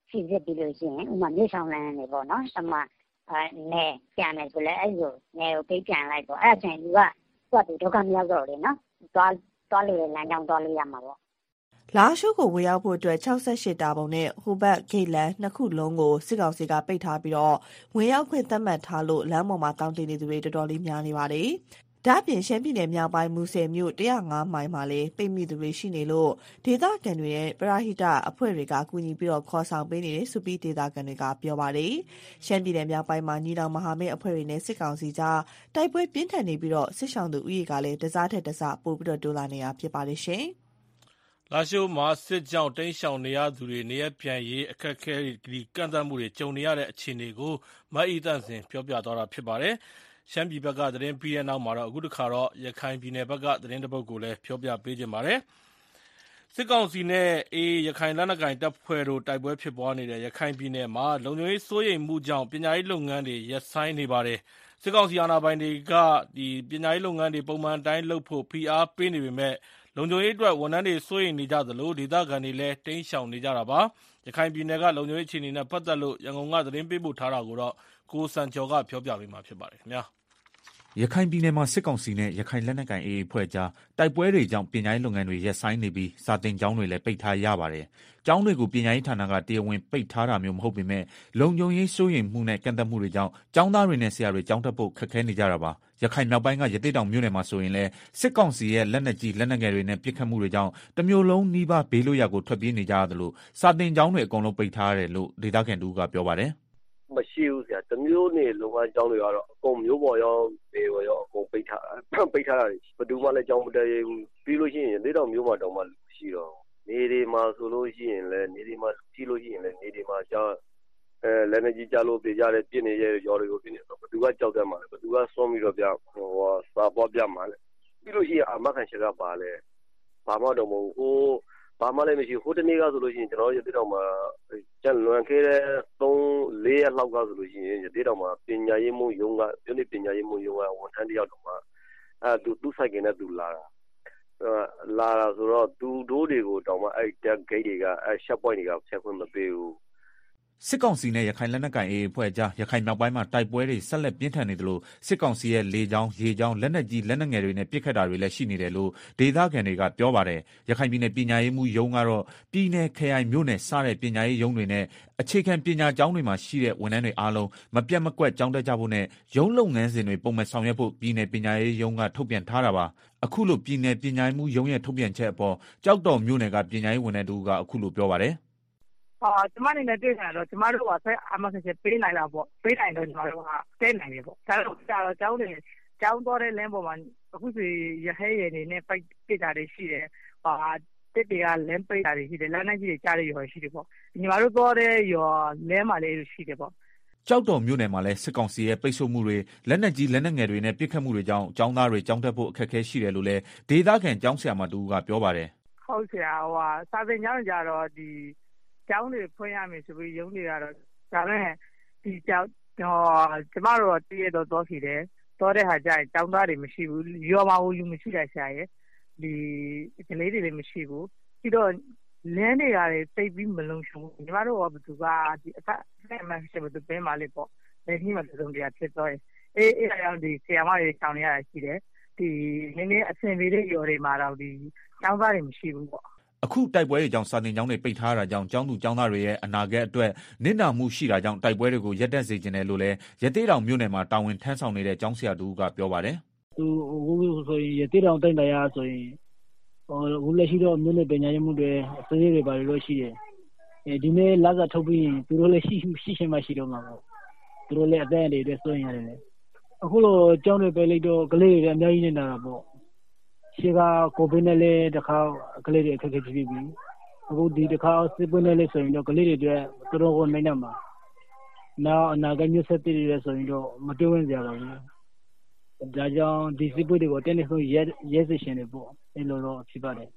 စီစစ်ပြီးလို့ရှိရင်ဥမာမြေဆောင်လန်းနေပေါ့နော်အမှအဲနဲပြန်နေဆိုလဲအဲ့လိုနဲကိုပိတ်ပြန်လိုက်ပေါ့အဲ့ဒါဆိုရင်သူကသူ့အတူဒုက္ခမရောက်တော့လေနော်သွားသွားလို့လမ်းကြောင်းသွားလို့ရမှာပေါ့လာရှိုးကိုဝင်ရောက်ဖို့အတွက်၆၈တာပုံနဲ့ဟိုဘက်ဂိတ်လန်နှစ်ခုလုံးကိုစစ်ကောင်စီကပိတ်ထားပြီးတော့ဝင်ရောက်ခွင့်သတ်မှတ်ထားလို့လမ်းပေါ်မှာတောင်းတနေသူတွေတော်တော်လေးများနေပါတယ်။ဒါ့အပြင်ရှမ်းပြည်နယ်မြောက်ပိုင်းမူဆယ်မြို့၁၀၅မိုင်မှာလည်းပိတ်မိသူတွေရှိနေလို့ဒေသခံတွေရဲ့ပရဟိတအဖွဲ့တွေကကူညီပြီးတော့ခေါ်ဆောင်ပေးနေတယ်ဆိုပြီးဒေသခံတွေကပြောပါတယ်။ရှမ်းပြည်နယ်မြောက်ပိုင်းမှာညီနောင်မဟာမိတ်အဖွဲ့တွေနဲ့စစ်ကောင်စီကြားတိုက်ပွဲပြင်းထန်နေပြီးတော့စစ်ဆောင်သူဥယျာဉ်ကလည်းတစားထက်တစားပိုပြီးတော့တိုးလာနေတာဖြစ်ပါတယ်ရှင်။လာရှိုးမှာစစ်ကြောင့်တိမ်းရှောင်နေရသူတွေနေရပြန်ရေးအခက်အခဲတွေကန့်သတ်မှုတွေကြုံနေရတဲ့အခြေအနေကိုမအီတန့်စင်ပြောပြသွားတာဖြစ်ပါတယ်။ရှမ်းပြည်ဘက်ကသတင်းပြီးတဲ့နောက်မှာတော့အခုတစ်ခါတော့ရခိုင်ပြည်နယ်ဘက်ကသတင်းတစ်ပုဒ်ကိုလည်းပြောပြပေးခြင်းပါတယ်။စစ်ကောင်စီနဲ့အေးရခိုင်လက်နက်ကိုင်တပ်ဖွဲ့တို့တိုက်ပွဲဖြစ်ပွားနေတဲ့ရခိုင်ပြည်နယ်မှာလုံခြုံရေးစိုးရိမ်မှုကြောင့်ပညာရေးလုပ်ငန်းတွေရပ်ဆိုင်းနေပါတယ်။စစ်ကောင်စီအာဏာပိုင်တွေကဒီပညာရေးလုပ်ငန်းတွေပုံမှန်အတိုင်းလုပ်ဖို့ဖိအားပေးနေပေမဲ့လုံခြုံရေးအတွက်ဝန်ထမ်းတွေစိုးရိမ်နေကြသလိုဒေသခံတွေလည်းတိမ်းရှောင်နေကြတာပါ။ရခိုင်ပြည်နယ်ကလုံခြုံရေးအခြေအနေနဲ့ပတ်သက်လို့ရန်ကုန်ကသတင်းပေးပို့ထားတာကိုတော့ကိုစံကျော်ကပြောပြပေးမှာဖြစ်ပါတယ်ခင်ဗျာ။ရခိုင်ပြည်နယ်မှာစစ်ကောင်စီနဲ့ရခိုင်လက်နက်ကိုင် အေအေ အဖွဲ့ကြားတိုက်ပွဲတွေကြောင့်ပညာရေးလုပ်ငန်းတွေရပ်ဆိုင်းနေပြီးစာသင်ကျောင်းတွေလည်းပိတ်ထားရပါတယ်။ကျောင်းတွေကိုပညာရေးဌာနကတရားဝင်ပိတ်ထားတာမျိုးမဟုတ်ပေမဲ့လုံခြုံရေးစိုးရိမ်မှုနဲ့ကန့်သတ်မှုတွေကြောင့်ကျောင်းသားတွေနဲ့ဆရာတွေကျောင်းတက်ဖို့ခက်ခဲနေကြတာပါ။ရခိုင်မြောက်ပိုင်းကရသေ့တောင်မြို့နယ်မှာဆိုရင်လည်းစစ်ကောင်စီရဲ့လက်နက်ကြီးလက်နက်ငယ်တွေနဲ့ပစ်ခတ်မှုတွေကြောင့်တမျိုးလုံးနှီးပါဘေးလွတ်ရာကိုထွက်ပြေးနေကြရသလိုစာသင်ကျောင်းတွေအကုန်လုံးပိတ်ထားရတယ်လို့ဒေသခံတူကပြောပါတယ်။မရှိဘူးဆရာတမျိုးနေလုံငန်းကျောင်းတွေကတော့အကုန်မျိုးပေါ်ရောဘေးပေါ်ရောအကုန်ပိတ်ထားပိတ်ထားတာဘယ်သူမှလည်းကျောင်းမတက်ရဘူးပြီးလို့ရှိရင်ဒေသတောင်မျိုးမှာတောင်မှရှိတော့နေဒီမှာဆိုလို့ရှိရင်လည်းနေဒီမှာရှိလို့ရှိရင်လည်းနေဒီမှာကျောင်းအဲလည်းနေကြလို့ပြကြတဲ့ပြင်းနေရရောတွေကိုပြင်းနေတော့ဘယ်သူကကြောက်တတ်မှာလဲဘယ်သူကစွန့်ပြီးတော့ပြဟိုစာပေါ်ပြမှာလဲပြီးလို့ရှိရင်အမခံချက်ကပါလဲဘာမှတော့မဟုတ်ဟိုဘာမှလည်းမရှိဟိုတနေ့ကဆိုလို့ရှိရင်ကျွန်တော်ရတဲ့တော့မှာကျန်လွန်ခဲ့တဲ့သုံးလေးရက်လောက်ကဆိုလို့ရှိရင်ရတဲ့တော့မှာပညာရေးမှုယုံကပြုနေပညာရေးမှုယုံကဝန်ထမ်းတယောက်တော့မှာအဲသူသူဆိုင်ကနေသူလာတာလာတာဆိုတော့သူတို့တွေကိုတောင်မှအဲ့တက်ဂိတ်တွေကအဲ့ရှက်ပွိုင်းတွေကဆက်ခွင့်မပေးဘူးစစ်ကောင်စီနဲ့ရခိုင်လက်နက်ကိုင် အေအေ အဖွဲ့ကြားရခိုင်မြောက်ပိုင်းမှာတိုက်ပွဲတွေဆက်လက်ပြင်းထန်နေသလိုစစ်ကောင်စီရဲ့လေကြောင်းရေကြောင်းလက်နက်ကြီးလက်နက်ငယ်တွေနဲ့ပစ်ခတ်တာတွေလည်းရှိနေတယ်လို့ဒေသခံတွေကပြောပါတယ်ရခိုင်ပြည်နယ်ပညာရေးမှုယုံကတော့ပြည်နယ်ခရိုင်မြို့နယ်စတဲ့ပညာရေးယုံတွေနဲ့အခြေခံပညာကျောင်းတွေမှာရှိတဲ့ဝန်ထမ်းတွေအားလုံးမပြတ်မကွက်ကျောင်းတက်ကြဖို့နဲ့ရုံးလုပ်ငန်းစဉ်တွေပုံမှန်ဆောင်ရွက်ဖို့ပြည်နယ်ပညာရေးယုံကထုတ်ပြန်ထားတာပါအခုလိုပြည်နယ်ပညာရေးမှုယုံရဲ့ထုတ်ပြန်ချက်အပေါ်ကြောက်တော်မြို့နယ်ကပညာရေးဝန်ထမ်းတို့ကအခုလိုပြောပါတယ်အော်ကျမအနေနဲ့တွေ့ကြတော့ကျမတို့ကဆက်အမဆက်ပေးနိုင်တာပေါ့ပေးနိုင်တော့ကျမတို့ကတဲနိုင်ပြီပေါ့ဒါတော့ကြာတော့ကျောင်းတွေကျောင်းတော်တဲ့လမ်းပေါ်မှာအခုဆိုရဟဲရည်နေနဲ့ပိတ်ပစ်တာတွေရှိတယ်ဟာတစ်တွေကလမ်းပိတ်တာတွေရှိတယ်လမ်းနိုင်ကြီးတွေကြားရရောရှိတယ်ပေါ့ညီမတို့တော်တဲ့ရောလမ်းမှာလေးရှိတယ်ပေါ့ကြောက်တော်မြို့နယ်မှာလည်းစစ်ကောင်စီရဲ့ပိတ်ဆို့မှုတွေလက်နက်ကြီးလက်နက်ငယ်တွေနဲ့ပစ်ခတ်မှုတွေကြောင့်ကျောင်းသားတွေကျောင်းတက်ဖို့အခက်အခဲရှိတယ်လို့လည်းဒေသခံကျောင်းဆရာမတူကပြောပါတယ်ဟုတ်ဆရာဟိုစာသင်ကျောင်းကြတော့ဒီကျောင်းတွေဖွင့်ရမယ်ဆိုပြီးရုံးတွေကတော့ဒါပေမဲ့ဒီကျောင်းဟောကျမတို့တည့်ရတော့တော့ရှိတယ်တော့တဲ့ဟာကြရင်ကျောင်းသားတွေမရှိဘူးရောမဘူးလူမရှိတာဆရာရဲ့ဒီကလေးတွေလည်းမရှိဘူးပြီးတော့လမ်းတွေကလည်းတိတ်ပြီးမလုံခြုံဘူးညီမတို့ကဘယ်သူကဒီအသက်အသက်မှရှိဘယ်သူပဲမလေးပေါ့ဒီနေ့မှတုံးတရားဖြစ်တော့အေးအေးအရောင်ဒီဆရာမတွေတောင်းနေရတာရှိတယ်ဒီနည်းနည်းအဆင်ပြေတဲ့ရော်တွေမှာတော့ဒီကျောင်းသားတွေမရှိဘူးပေါ့အခုတိုက်ပွဲတွေကြောင့်စာသင်ကျောင်းတွေပိတ်ထားတာကြောင့်ကျောင်းသူကျောင်းသားတွေရဲ့အနာဂတ်အတွက်နစ်နာမှုရှိတာကြောင့်တိုက်ပွဲတွေကိုရပ်တန့်စေချင်တယ်လို့လည်းရသေ့တောင်မြို့နယ်မှာတာဝန်ထမ်းဆောင်နေတဲ့ကျောင်းဆရာတူကပြောပါတယ်။သူဟိုဆိုရင်ရသေ့တောင်တိုင်းတရားဆိုရင်ဟိုဟိုလက်ရှိတော့မြို့နယ်ပညာရေးမှုတွေအစည်းအဝေးတွေပါလို့ရှိတယ်။အဲဒီနေ့လာစားထုတ်ပြီးသူတို့လည်းရှိရှိချင်းမှရှိတော့မှာပေါ့။သူတို့လည်းအသက်အန္တရာယ်တွေစိုးရင်ရတယ်။အခုလိုကျောင်းတွေပိတ်လိုက်တော့ကလေးတွေအများကြီးနေတာပေါ့။ရှိကကိုဗစ်နဲ့လည်းတစ်ခါကလေးတွေအခက်အခဲဖြစ်ပြီးအခုဒီတစ်ခါစစ်ပွဲနဲ့လည်းဆိုရင်တော့ကလေးတွေအတွက်တော်တော်ကိုနိုင်နေမှာနောက်အနာဂတ်မျိုးဆက်တွေလည်းဆိုရင်တော့မတွေ့ဝင်ကြပါဘူးဒါကြောင့်ဒီစစ်ပွဲတွေကိုတင်းနေဆုံးရဲရဲစရှင်တွေပေါ့အဲ့လိုတော့ဖြစ်ပါတယ်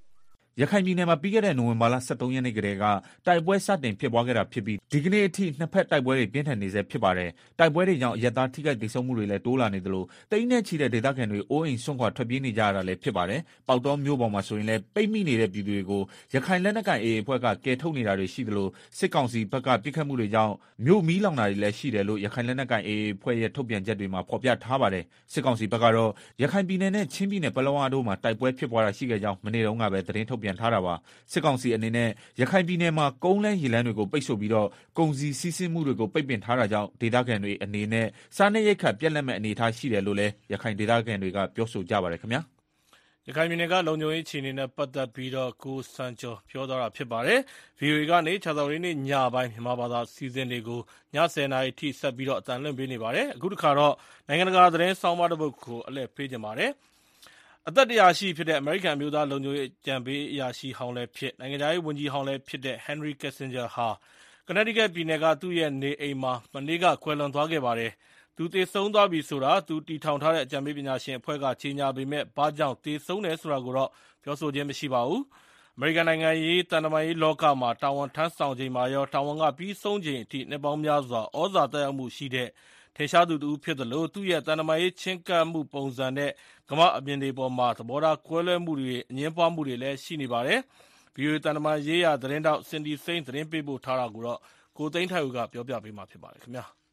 ရခိုင်ပြည်နယ်မှာပြီးခဲ့တဲ့နိုဝင်ဘာလ ၁၃ ရက်နေ့ကတည်းကတိုက်ပွဲစတင်ဖြစ်ပွားခဲ့တာဖြစ်ပြီးဒီကနေ့အထိနှစ်ဖက်တိုက်ပွဲတွေပြင်းထန်နေဆဲဖြစ်ပါတယ်။တိုက်ပွဲတွေကြောင့်အရပ်သားထိခိုက်ဒေဆုံးမှုတွေလည်းတိုးလာနေသလိုတိန်းနဲ့ချီတဲ့ဒေသခံတွေအိုးအိမ်စွန့်ခွာထွက်ပြေးနေကြရတာလည်းဖြစ်ပါတယ်။ပေါက်တောမြို့ပေါ်မှာဆိုရင်လည်းပိတ်မိနေတဲ့ပြည်သူတွေကိုရခိုင်လက်နက်ကိုင် အေအေ အဖွဲ့ကကယ်ထုတ်နေတာတွေရှိသလိုစစ်ကောင်စီဘက်ကပြစ်ခတ်မှုတွေကြောင့်မြို့မီးလောင်တာတွေလည်းရှိတယ်လို့ရခိုင်လက်နက်ကိုင် အေအေ အဖွဲ့ရဲ့ထုတ်ပြန်ချက်တွေမှာဖော်ပြထားပါတယ်။စစ်ကောင်စီဘက်ကတော့ရခိုင်ပြည်နယ်နဲ့ချင်းပြည်နယ်ပလောဝတို့မှာတိုက်ပွဲဖြစ်ပွားတာရှိခဲ့ကြောင်းမနေ့တုန်းကပဲသတင်းထုတ်ပြန်ထားတာပါ။စစ်ကောင်စီအနေနဲ့ရခိုင်ပြည်နယ်မှာကုန်းလန်းရေလန်းတွေကိုပိတ်ဆို့ပြီးတော့ကုန်စည်စီးဆင်းမှုတွေကိုပိတ်ပင်ထားတာကြောင့်ဒေသခံတွေအနေနဲ့စားနပ်ရိက္ခာပြတ်လတ်မဲ့အနေအထားရှိတယ်လို့လည်းရခိုင်ဒေသခံတွေကပြောဆိုကြပါတယ်ခင်ဗျာရခိုင်ပြည်နယ်ကလုံခြုံရေးအခြေအနေနဲ့ပတ်သက်ပြီးတော့ကိုစံကျော်ပြောသွားတာဖြစ်ပါတယ်။ ဗီအိုအေကနေခြာတော်ရင်းနေ့ညပိုင်းမြန်မာဘာသာစီစဉ်တွေကိုညဆယ်နာရီထိဆက်ပြီးတော့အတန်လွှင့်ပေးနေပါတယ်။အခုတစ်ခါတော့နိုင်ငံတကာသတင်းဆောင်းပါးတစ်ပုဒ်ကိုအလှည့်ပေးကြပါတယ်။အသက်တရာရှိဖြစ်တဲ့အမေရိကန်မျိုးသားလုံခြုံရေးအကြံပေးအရာရှိဟောင်းလည်းဖြစ်နိုင်ငံခြားရေးဝန်ကြီးဟောင်းလည်းဖြစ်တဲ့ Henry Kissinger ဟာ Connecticut ပြည်နယ်ကသူ့ရဲ့နေအိမ်မှာမနေ့ကကွယ်လွန်သွားခဲ့ပါတယ်။သူသေဆုံးသွားပြီဆိုတာသူတီထောင်ထားတဲ့အကြံပေးပညာရှင်အဖွဲ့ကကြေညာပေမဲ့ဘာကြောင့်သေဆုံးတယ်ဆိုတာကိုတော့ပြောဆိုခြင်းမရှိပါဘူး။အမေရိကန်နိုင်ငံရေးတန်တမာရေးလောကမှာတာဝန်ထမ်းဆောင်ချိန်မှာရောတာဝန်ကပြီးဆုံးချိန်အထိနှစ်ပေါင်းများစွာဩဇာတက်ရောက်မှုရှိတဲ့ထင်ရှားသူတူဖြစ်တယ်လို့သူ့ရဲ့တန်တမာရေးချင်းကပ်မှုပုံစံနဲ့ကမ္ဘာအမြင်တွေပေါ်မှာသဘောထားကွဲလွဲမှုတွေအငြင်းပွားမှုတွေလည်းရှိနေပါတယ်။ ဗီအိုအေတန်တမာရေးရာသတင်းတောက်စင်ဒီစိန်သတင်းပေးပို့ထားတာကိုတော့ကိုသိန်းထိုက်ဦးကပြောပြပေးမှာဖြစ်ပါတယ်ခင်ဗျာ။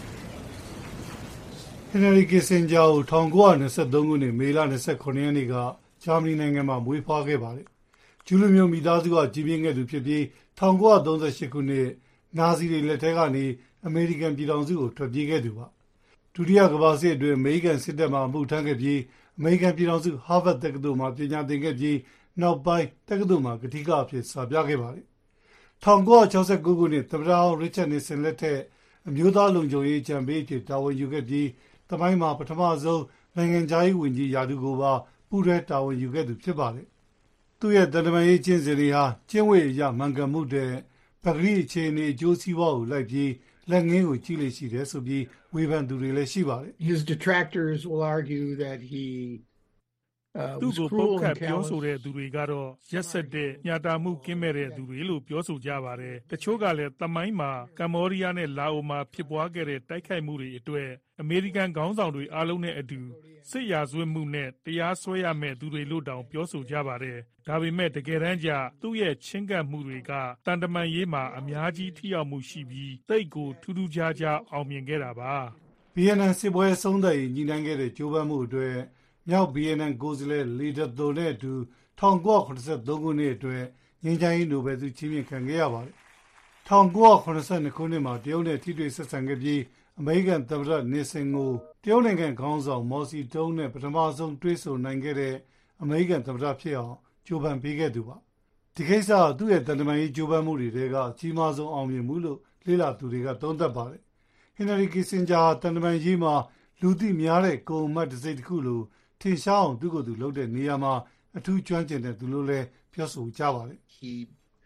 Henry Kissinger ကို၁၉၂၃ခုနှစ်မေလ၂၇ရက်နေ့ကဂျာမနီနိုင်ငံမှာမွေးဖွားခဲ့ပါတယ်။ဂျူးလူမျိုးမိသားစုကကြီးပြင်းခဲ့သူဖြစ်ပြီး၁၉၃၈ခုနှစ်နာဇီတွေလက်ထက်ကနေအမေရိကန်ပြည်ထောင်စုကိုထွက်ပြေးခဲ့သူပါ။ဒုတိယကမ္ဘာစစ်အတွင်းအမေရိကန်စစ်တပ်မှအမှုထမ်းခဲ့ပြီးအမေရိကန်ပြည်ထောင်စုဟာဗတ်တက္ကသိုလ်မှာပညာသင်ခဲ့ပြီးနောက်ပိုင်းတက္ကသိုလ်မှာကတိကအဖြစ်စာပြခဲ့ပါတယ်။၁၉၆၉ခုနှစ်သမ္မတဟောင်းရစ်ချတ်နစ်ဆင်လက်ထက်အမျိုးသားလုံခြုံရေးအကြံပေးအဖြစ်တာဝန်ယူခဲ့ပြီးသမိုင်းမှာပထမဆုံးနိုင်ငံခြားရေးဝန်ကြီးရာထူးကိုပါပူးတွဲတာဝန်ယူခဲ့သူဖြစ်ပါတယ်။သူ့ရဲ့တန်တမာရေးကျင့်စဉ်တွေဟာကျင့်ဝတ်အရမှန်ကန်မှုတဲ့ပဂရိအခြေအနေအကျိုးစီးပွားကိုလိုက်ပြီးလက်ငင်းကိုကြည့်လို့ရှိတယ်ဆိုပြီးဝေဖန်သူတွေလည်းရှိပါတယ်။ His detractors will argue that he သူ့ကိုပုတ်ခတ်ပြောဆိုတဲ့သူတွေကတော့ရက်ဆက်တဲ့ညှာတာမှုကင်းမဲ့တဲ့သူတွေလို့ပြောဆိုကြပါတယ်။တချို့ကလည်းသမိုင်းမှာကမ္ဘောဒီးယားနဲ့လာအိုမှာဖြစ်ပွားခဲ့တဲ့တိုက်ခိုက်မှုတွေအတွက်အမေရိကန်ခေါင်းဆောင်တွေအားလုံးနဲ့အတူစစ်ရာဇဝတ်မှုနဲ့တရားစွဲရမယ့်သူတွေလို့တောင်ပြောဆိုကြပါတယ်။ဒါပေမဲ့တကယ်တမ်းကျသူ့ရဲ့ချင်းကပ်မှုတွေကတန်တမန်ရေးမှာအများကြီးထိရောက်မှုရှိပြီးတိတ်ကိုထူးထူးခြားခြားအောင်မြင်ခဲ့တာပါ။ ဗီယက်နမ်စစ်ပွဲဆုံးသက်ရေးညှိနှိုင်းခဲ့တဲ့ကြိုးပမ်းမှုအတွက်မြောက်ဗီယက်နမ်ကိုယ်စားလှယ်လီဒတ်တိုနဲ့အတူ၁၉၇၃ခုနှစ်အတွက်ငြိမ်းချမ်းရေးနိုဘယ်ဆုချီးမြှင့်ခံခဲ့ရပါတယ်။၁၉၇၂ခုနှစ်မှာတရုတ်နဲ့ထိတွေ့ဆက်ဆံခဲ့ပြီးအမေရိကန်သမ္မတနစ်ဆင်ကိုတရုတ်နိုင်ငံခေါင်းဆောင်မော်စီတုံးနဲ့ပထမဆုံးတွေ့ဆုံနိုင်ခဲ့တဲ့အမေရိကန်သမ္မတဖြစ်အောင်ကြိုးပမ်းပေးခဲ့သူပါ။ဒီကိစ္စကသူ့ရဲ့တန်တမာရေးကြိုးပမ်းမှုတွေထဲကအကြီးမားဆုံးအောင်မြင်မှုလို့လေ့လာသူတွေကသုံးသပ်ပါတယ်။ Henry Kissinger တန်တမာရေးမှာလူသိများတဲ့ကုံအမတ်တစိမ့်တစ်ခုလိုထင်ရှားအောင်သူ့ကိုယ်သူလုပ်တဲ့နေရာမှာအထူးကျွမ်းကျင်တဲ့သူလို့လည်းပြောဆိုကြပါတယ်။ He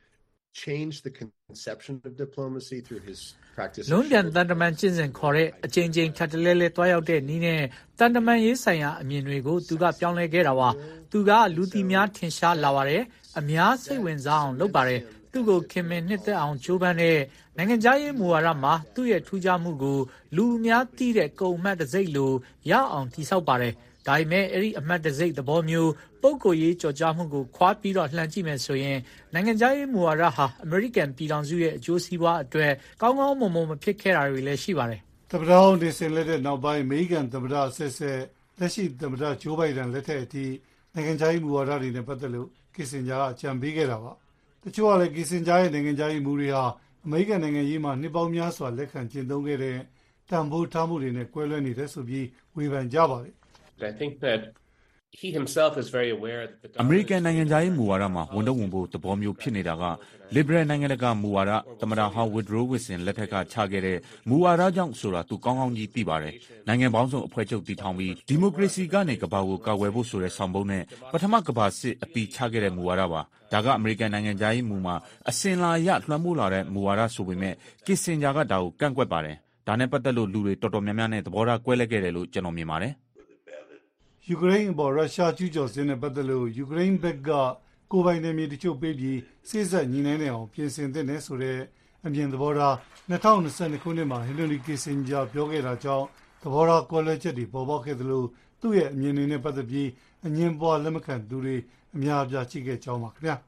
changed the conception of diplomacy through his practice. လုံးပြန်တန်တမန်ကျင့်စဉ်ခေါ်တဲ့အချိန်ချင်းထပ်တလဲလဲတွားရောက်တဲ့နည်းနဲ့တန်တမန်ရေးဆိုင်ရာအမြင်တွေကိုသူကပြောင်းလဲခဲ့တာပါ။သူကလူသိများထင်ရှားလာပါတယ်။အများစိတ်ဝင်စားအောင်လုပ်ပါတယ်။သူ့ကိုခင်မင်နှစ်သက်အောင်ကြိုးပမ်းတဲ့နိုင်ငံခြားရေးမူဝါဒမှာသူ့ရဲ့ထူးခြားမှုကိုလူအများသိတဲ့ကုံအမတ်တစိမ့်လိုရအောင်တိဆောက်ပါတယ်။ဒါပေမဲ့အဲ့ဒီအမတ်တစိမ့်သဘောမျိုးပုဂ္ဂိုလ်ရေးကြော်ကြားမှုကိုခွာပြီးတော့လှန်ကြည့်မယ်ဆိုရင်နိုင်ငံခြားရေးမူဝါဒဟာအမေရိကန်ပြည်ထောင်စုရဲ့အကျိုးစီးပွားအတွက်ကောင်းကောင်းမွန်မွန်မဖြစ်ခဲ့တာတွေလည်းရှိပါတယ်။သမ္မတဟောင်းနစ်ဆင်လက်တဲ့နောက်ပိုင်းအမေရိကန်သမ္မတဆက်ဆက်လက်ရှိသမ္မတဂျိုးဘိုင်ဒန်လက်ထက်အထိနိုင်ငံခြားရေးမူဝါဒတွေနဲ့ပတ်သက်လို့ကစ်ဆင်ဂျာကအကြံပေးခဲ့တာပါ။တချို့ကလည်းကစ်ဆင်ဂျာရဲ့နိုင်ငံခြားရေးမူတွေဟာအမေရိကန်နိုင်ငံရေးမှာနှစ်ပေါင်းများစွာလက်ခံကျင့်သုံးခဲ့တဲ့တန်ဖိုးထားမှုတွေနဲ့ကွဲလွဲနေတယ်ဆိုပြီးဝေဖန်ကြပါတယ်။ I think that he himself is very aware that အမေရိကန်နိုင်ငံသားရေးမူဝါဒမှာဝန်တော့ဝန်ဖို့သဘောမျိုးဖြစ်နေတာက liberal နိုင်ငံတကာမူဝါဒသမ္မတဟောင်း Woodrow Wilson လက်ထက်ကချခဲ့တဲ့မူဝါဒကြောင့်ဆိုတာသူကောင်းကောင်းကြီးသိပါတယ်နိုင်ငံပေါင်းစုံအဖွဲ့ချုပ်တည်ထောင်ပြီးဒီမိုကရေစီကနေကမ္ဘာကိုကာကွယ်ဖို့ဆိုတဲ့ဆောင်ပုဒ်နဲ့ပထမကမ္ဘာစစ်အပြီးချခဲ့တဲ့မူဝါဒပါဒါကအမေရိကန်နိုင်ငံသားရေးမူမှာအစင်လာရလွှမ်းမိုးလာတဲ့မူဝါဒဆိုပေမဲ့ကစ်ဆင်ဂျာကဒါကိုကန့်ကွက်ပါတယ်ဒါနဲ့ပတ်သက်လို့လူတွေတော်တော်များများနဲ့သဘောထားကွဲလဲခဲ့တယ်လို့ကျွန်တော်မြင်ပါတယ်ယူကရိန်းအပေါ်ရုရှားကျူးကျော်စစ်နဲ့ပတ်သက်လို့ယူကရိန်းဘက်ကကိုယ်ပိုင်နယ်မြေတချို့ပေးပြီးစိစက်ညီနိုင်တဲ့အောင်ပြင်ဆင်သင့်တယ်ဆိုတဲ့အမြင်သဘောထား၂၀၂၂ခုနှစ်မှာဟင်နရီကစ်ဆင်ဂျာပြောခဲ့တာကြောင့်သဘောထားကွဲလွဲချက်တွေပေါ်ပေါက်ခဲ့သလိုသူ့ရဲ့အမြင်တွေနဲ့ပတ်သက်ပြီးအငြင်းပွားလက်မခံသူတွေအများအပြားရှိခဲ့ကြောင်းပါခင်ဗျာ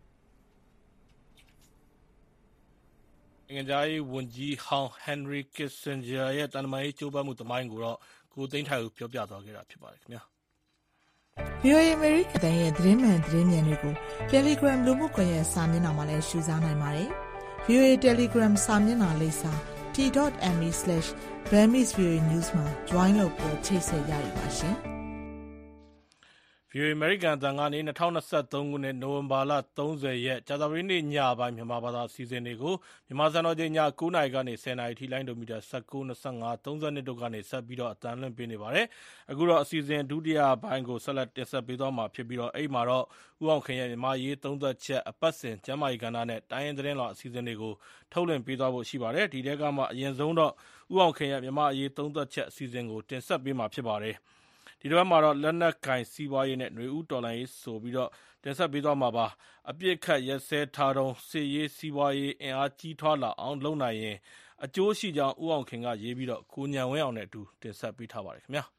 နိုင်ငံခြားရေးဝန်ကြီးဟောင်း Henry Kissinger ရဲ့တန်တမာရေးကြိုးပမ်းမှုသမိုင်းကိုတော့ကိုသိန်းထိုင်ကိုပြောပြသွားခဲ့တာဖြစ်ပါတယ်ခင်ဗျာဗွီအိုအေ American တန်ရဲ့သတင်းမှန်သတင်းမြန်တွေကို Telegram လူမှုကွန်ရက်စာမျက်နှာမှာလည်းရှုစားနိုင်ပါတယ်။ ဗွီအိုအေ Telegram စာမျက်နှာလိပ်စာ t dot m e slash burmese voa news မှာ join လုပ်ပြီးချိတ်ဆက်ရရပါရှင်။ဗွီအိုအေ American တန်ကနေ၂၀၂၃ခုနှစ်နိုဝင်ဘာလ၃၀ရက်ကြာသပတေးနေ့ညပိုင်းမြန်မာဘာသာအစီအစဉ်တွေကိုမြန်မာစံတော်ချိန်ည၉နာရီကနေ၁၀နာရီထိလိုင်းဒိုမီတာ၁၉ ၂၅ ၃၂တို့ကနေဆက်ပြီးတော့အသံလွှင့်ပေးနေပါတယ်။အခုတော့အစီအစဉ်ဒုတိယပိုင်းကိုဆက်လက်တင်ဆက်ပေးသွားမှာဖြစ်ပြီးတော့အဲ့မှာတော့ဦးအောင်ခင်ရဲ့မြန်မာရေးသုံးသက်ချက်အပတ်စဉ်ကျမ်းမာရေးကဏ္ဍနဲ့တိုင်းရင်းသတင်းတော်အစီအစဉ်တွေကိုထုတ်လွှင့်ပေးသွားဖို့ရှိပါတယ်။ဒီတဲကမှအရင်ဆုံးတော့ဦးအောင်ခင်ရဲ့မြန်မာရေးသုံးသက်ချက်အစီအစဉ်ကိုတင်ဆက်ပေးမှာဖြစ်ပါတယ်။ဒီတော့မှာတော့လက်နက်ကင်စီးပွားရေးနဲ့ຫນွေဦးတော်လိုင်းရေးဆိုပြီးတော့တင်ဆက်ပေးသွားမှာပါအပြစ်ခတ်ရက်စဲထားတော့စစ်ရေးစီးပွားရေးအင်အားကြီးထွားလာအောင်လုပ်နိုင်ရင်အကျိုးရှိကြောင်းဦးအောင်ခင်ကရေးပြီးတော့ကိုညံဝင်းအောင်နဲ့အတူတင်ဆက်ပေးထားပါတယ်ခင်ဗျာ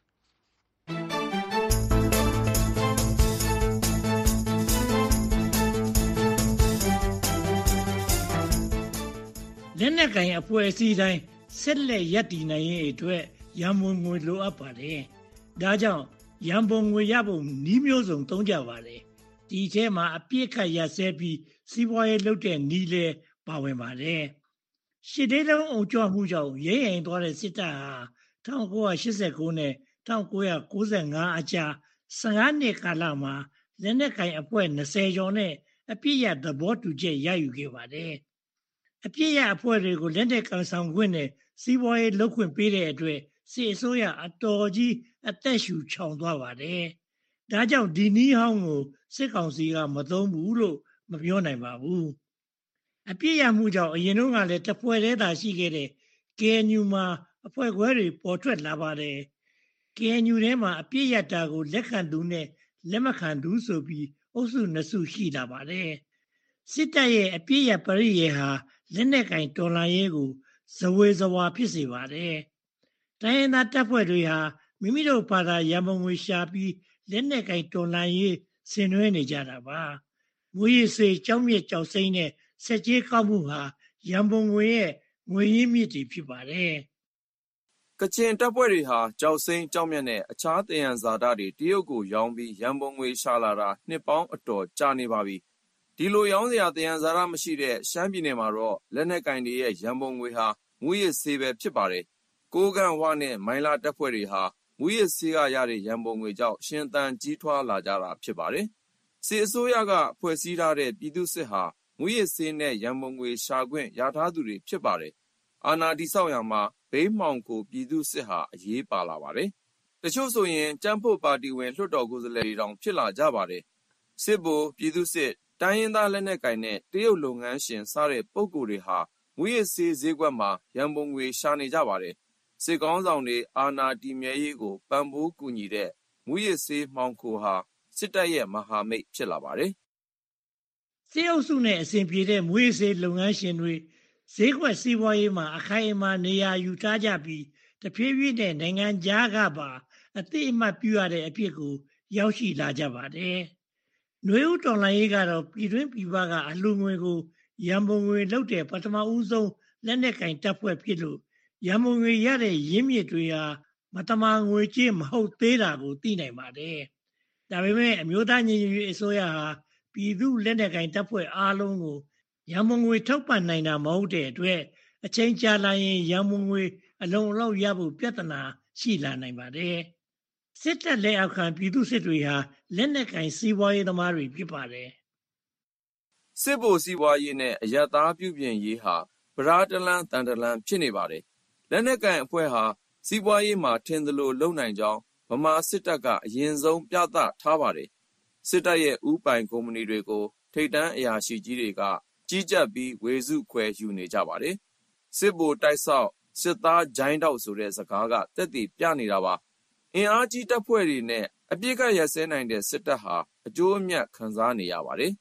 လက်နက်ကင်အဖွဲ့အစည်းတိုင်းဆက်လက်ရပ်တည်နိုင်ရေးအတွက်ရန်ပုံငွေလိုအပ်ပါတယ်ဒါကြောင့်ရန်ပုံငွေရဖို့နည်းမျိုးစုံသုံးကြပါတယ်ဒီထဲမှာအပြစ်ခတ်ရစဲပြီးစီးပွားရေးလုပ်တဲ့နည်းလဲပါဝင်ပါတယ်ရှစ်ဒေးလုံးအုံကြွမှုကြောင့်ရဲရင်သွားတဲ့စစ်တပ်ဟာ၁၉၈၉နဲ့၁၉၉၅အကြား၁၅နှစ်ကာလမှာလက်နက်ကင်အဖွဲ့၂၀ကျော်နဲ့အပြစ်ရသဘောတူချက်ရယူခဲ့ပါတယ်အပြစ်ရအဖွဲ့တွေကိုလက်နက်ကင်ဆောင်ခွင့်နဲ့စီးပွားရေးလုပ်ခွင့်ပေးတဲ့အတွက်စစ်အစိုးရအတော်ကြီးအသက်ရှူချောင်သွားပါတယ်။ဒါကြောင့်ဒီနည်းဟောင်းကိုစစ်ကောင်စီကမသုံးဘူးလို့မပြောနိုင်ပါဘူး။အပြစ်ရမှုကြောင့်အရင်တုန်းကလည်းတစ်ဖွဲ့တည်းသာရှိခဲ့တဲ့ ကေအန်ယူ မှာအဖွဲ့ခွဲတွေပေါ်ထွက်လာပါတယ်။ ကေအန်ယူ ထဲမှာအပြစ်ရတာကိုလက်ခံသူနဲ့လက်မခံသူဆိုပြီးအုပ်စုနှစ်စုရှိလာပါတယ်။စစ်တပ်ရဲ့အပြစ်ရပရိယေဟာလက်နက်ကင်တော်လှန်ရေးကိုဇဝေဇဝါဖြစ်စေပါတယ်။တိုင်းရင်းသားတပ်ဖွဲ့တွေဟာမိမိတို့ဘာသာရန်ပုံငွေရှာပြီးလက်နက်ကင်တော်လှန်ရေးဆင်နွှဲနေကြတာပါ။မွေးရစေကြောင်းမြစ်ကြောက်စိမ့်နဲ့ဆက်ကြေးကောက်မှုဟာရန်ပုံငွေရဲ့ငွေရင်းမြစ်တွေဖြစ်ပါတယ်။ကချင်တပ်ဖွဲ့တွေဟာကြောက်စိမ့်ကြောက်မြတ်နဲ့အခြားသယံဇာတတွေတရုတ်ကိုရောင်းပြီးရန်ပုံငွေရှာလာတာနှစ်ပေါင်းအတော်ကြာနေပါပြီ။ဒီလိုရောင်းစရာသယံဇာတမရှိတဲ့ရှမ်းပြည်နယ်မှာတော့လက်နက်ကင်တွေရဲ့ရန်ပုံငွေဟာမွေးရစေပဲဖြစ်ပါတယ်။ကိုးကန့်ဝနဲ့မိုင်းလာတပ်ဖွဲ့တွေဟာမူရစ်ဆေးကရတဲ့ရန်ပုံငွေကြောင့်ရှင်သန်ကြီးထွားလာကြတာဖြစ်ပါတယ်။စစ်အစိုးရကဖွဲ့စည်းထားတဲ့ပြည်သူစစ်ဟာမူရစ်ဆေးနဲ့ရန်ပုံငွေရှာခွင့်ရထားသူတွေဖြစ်ပါတယ်။အာဏာတည်ဆောက်ရမှာဘိန်းမှောင်ကိုပြည်သူစစ်ဟာအရေးပါလာပါတယ်။တချို့ဆိုရင်ကြမ်းဖို့ပါတီဝင်လွှတ်တော်ကိုယ်စားလှယ်တွေတောင်ဖြစ်လာကြပါတယ်။စစ်ဗိုလ်ပြည်သူစစ်တိုင်းရင်းသားလက်နက်ကင်နဲ့တရုတ်လုပ်ငန်းရှင်စတဲ့ပုဂ္ဂိုလ်တွေဟာမူရစ်ဆေးဈေးကွက်မှာရန်ပုံငွေရှာနေကြပါတယ်။စစ်ကောင်းဆောင်တွေအာဏာတည်မြဲရေးကိုပံ့ပိုးကူညီတဲ့မူရစ်ဆေးမှောင်ခိုဟာစစ်တပ်ရဲ့မဟာမိတ်ဖြစ်လာပါတယ်။စစ်အုပ်စုနဲ့အစဉ်ပြေတဲ့မူရစ်ဆေးလုပ်ငန်းရှင်တွေဈေးကွက်စီးပွားရေးမှာအခိုင်အမာနေရာယူထားကြပြီးတဖြည်းဖြည်းနဲ့နိုင်ငံခြားကပါအသိအမှတ်ပြုရတဲ့အဖြစ်ကိုရောက်ရှိလာကြပါတယ်။ຫນွေဦးတော်လှန်ရေးကတော့ပြည်တွင်းပြည်ပကအလှူငွေကိုရန်ပုံငွေလုပ်တဲ့ပထမဦးဆုံးလက်နက်ကင်တပ်ဖွဲ့ဖြစ်လို့ရန်ပုံငွေရတဲ့ရင်းမြစ်တွေဟာမတမာငွေကြေးမဟုတ်သေးတာကိုသိနိုင်ပါတယ်။ဒါပေမဲ့အမျိုးသားညီညွတ်ရေးအစိုးရဟာပြည်သူလက်နက်ကင်တပ်ဖွဲ့အားလုံးကိုရန်ပုံငွေထောက်ပံ့နိုင်တာမဟုတ်တဲ့အတွက်အချိန်ကြာလာရင်ရန်ပုံငွေအလုံးအလောက်ရဖို့ပြဿနာရှိလာနိုင်ပါတယ်။စစ်တပ်လက်အောက်ခံပြည်သူစစ်တွေဟာလက်နက်ကင်စီးပွားရေးသမားတွေဖြစ်ပါတယ်။စစ်ဗိုလ်စီးပွားရေးနဲ့အယက်သားပြုပြင်ရေးဟာဗရာတလန်တန်တလန်ဖြစ်နေပါတယ်။လက်နက်ကင်အဖွဲ့ဟာစီးပွားရေးမှာထင်သလိုလုပ်နိုင်ကြောင်းဗမာစစ်တပ်ကအရင်ဆုံးပြသထားပါတယ်။စစ်တပ်ရဲ့ဥပိုင်ကုမ္ပဏီတွေကိုထိပ်တန်းအရာရှိကြီးတွေကကြီးကြပ်ပြီးဝေစုခွဲယူနေကြပါတယ်။စစ်ဗိုလ်တိုက်ဆောက်စစ်သားဂျိုင်းတောက်ဆိုတဲ့စကားကတက်တည်ပြနေတာပါ။အင်အားကြီးတပ်ဖွဲ့တွေနဲ့အပြစ်ကရက်စဲနိုင်တဲ့စစ်တပ်ဟာအကျိုးအမြတ်ခံစားနေရပါတယ်။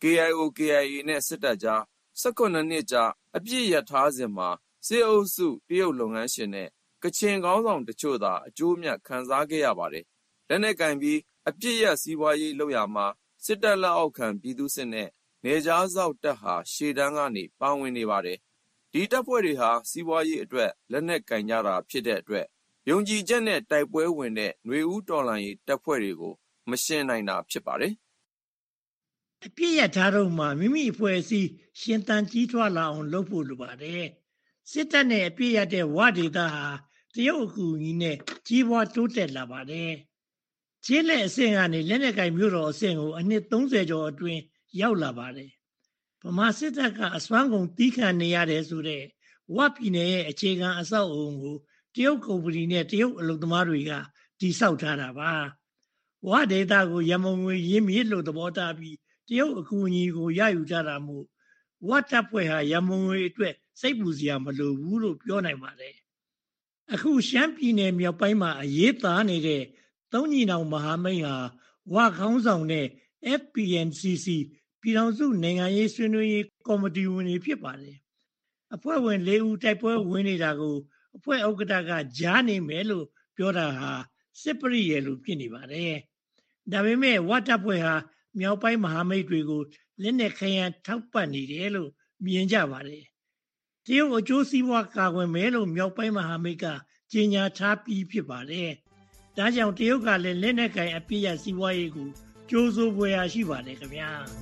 ကေအိုင်အို ကေအိုင်အေ နဲ့စစ်တပ်ကြား၁၇နှစ်ကြာအပြစ်ရထားစဉ်မှာစစ်အုပ်စုတရုတ်လုပ်ငန်းရှင်နဲ့ကချင်ခေါင်းဆောင်တချို့သာအကျိုးအမြတ်ခံစားခဲ့ရပါတယ်။လက်နက်ကင်ပြီးအပြစ်ရစီးပွားရေးလုပ်ရမှာစစ်တပ်လက်အောက်ခံပြည်သူစစ်နဲ့နေကြားစောက်တပ်ဟာရှေ့တန်းကနေပါဝင်နေပါတယ်။ဒီတပ်ဖွဲ့တွေဟာစီးပွားရေးအတွက်လက်နက်ကင်ကြတာဖြစ်တဲ့အတွက်ယုံကြည်ချက်နဲ့တိုက်ပွဲဝင်တဲ့ຫນွေဦးတော်လှန်ရေးတပ်ဖွဲ့တွေကိုမရှင်းနိုင်တာဖြစ်ပါတယ်။အပြစ်ရထားတော့မှမိမိအဖွဲ့အစည်းရှင်သန်ကြီးထွားလာအောင်လုပ်ဖို့လိုပါတယ်။စစ်တပ်နဲ့အပြစ်ရတဲ့ဝဒေသဟာတရုတ်အကူအညီနဲ့ကြီးပွားတိုးတက်လာပါတယ်။ခြေလက်အဆင့်ကနေလက်နက်ကင်မျိုးတော်အဆင့်ကိုအနှစ်သုံးဆယ်ကျော်အတွင်းရောက်လာပါတယ်။ဗမာစစ်တပ်ကအစွမ်းကုန်တီးခံနေရတယ်ဆိုတဲ့ဝပြည်နယ်ရဲ့အခြေခံအဆောက်အုံကိုတရုတ်ကုမ္ပဏီနဲ့တရုတ်အလုပ်သမားတွေကတည်ဆောက်ထားတာပါ။ဝဒေသကိုရမုံငွေရင်းမြစ်လို့သဘောထားပြီးတရုတ်အကူအညီကိုရယူထားတာမို့ဝတပ်ဖွဲ့ဟာရမုံငွေအတွက်စိတ်ပူစရာမလိုဘူးလို့ပြောနိုင်ပါတယ်။အခုရှမ်းပြည်နယ်မြောက်ပိုင်းမှာအရေးသားနေတဲ့သုံးညီနောင်မဟာမိတ်ဟာဝခေါင်းဆောင်တဲ့ အက်ဖ် ပီ အန် စီ စီ ပြည်ထောင်စုနိုင်ငံရေးဆွေးနွေးရေးကော်မတီဝင်တွေဖြစ်ပါတယ်။အဖွဲ့ဝင်လေးဦးတိုက်ပွဲဝင်နေတာကိုအဖွဲ့ဥက္ကဋ္ဌကကြားနေမယ်လို့ပြောတာဟာစစ်ပရိယေလိုဖြစ်နေပါတယ်။ဒါပေမဲ့ဝတပ်ဖွဲ့ဟာမြောက်ပိုင်းမဟာမိတ်တွေကိုလက်နက်ခဲယမ်းထောက်ပံ့နေတယ်လို့မြင်ကြပါတယ်။တရုတ်အကျိုးစီးပွားကာကွယ်မယ်လို့မြောက်ပိုင်းမဟာမိတ်ကကြေညာထားပြီးဖြစ်ပါတယ်။ဒါကြောင့်တရုတ်ကလည်းလက်နက်ကင်အပြစ်ရစီးပွားရေးကိုကြိုးစိုးဖွယ်ရာရှိပါတယ်ခင်ဗျာ။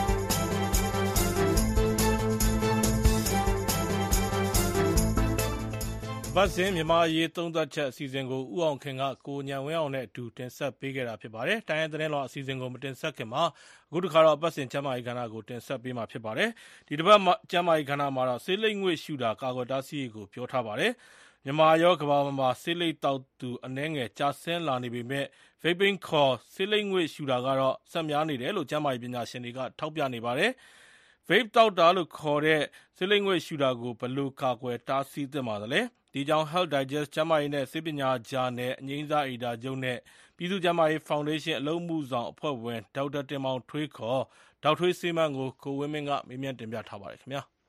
ဗတ်စင်မြန်မာရေးသုံးသပ်ချက်အစီအစဉ်ကိုဥအောင်ခင်ကကိုညံဝင်းအောင်နဲ့အတူတင်ဆက်ပေးခဲ့တာဖြစ်ပါတယ်။တိုင်းရင်းသတင်းတော်အစီအစဉ်ကိုမတင်ဆက်ခင်မှာအခုတစ်ခါတော့ပတ်စင်ကျမ်းမာရေးကဏ္ဍကိုတင်ဆက်ပေးမှာဖြစ်ပါတယ်။ဒီတစ်ပတ်ကျမ်းမာရေးကဏ္ဍမှာတော့ဆေးလိပ်ငွေ့ရှူတာကာကွယ်တားဆီးရေးကိုပြောထားပါတယ်။မြန်မာရောကမ္ဘာမှာဆေးလိပ်တောက်သူအနှဲငယ်ကျဆင်းလာနေပေမဲ့ vaping ခေါ်ဆေးလိပ်ငွေ့ရှူတာကတော့ဆက်များနေတယ်လို့ကျန်းမာရေးပညာရှင်တွေကထောက်ပြနေပါတယ်။ vape တောက်တာလို့ခေါ်တဲ့ဆေးလိပ်ငွေ့ရှူတာကိုဘယ်လိုကာကွယ်တားဆီးသင့်ပါသလဲ။ဒီကြောင့် Health Digest ကျန်းမာရေးနဲ့ဆေးပညာဂျာနယ်အငြိမ်းစားအယ်ဒါချုပ်နဲ့ပြည်သူ့ကျန်းမာရေးဖောင်ဒေးရှင်းအလုပ်မှုဆောင်အဖွဲ့ဝင်ဒေါက်တာတင်မောင်ထွေးခေါ်ဒေါက်ထွေးဆေးမန်းကိုကိုဝင်းမင်းကမေးမြန်းတင်ပြထားပါတယ်ခင်ဗျာ။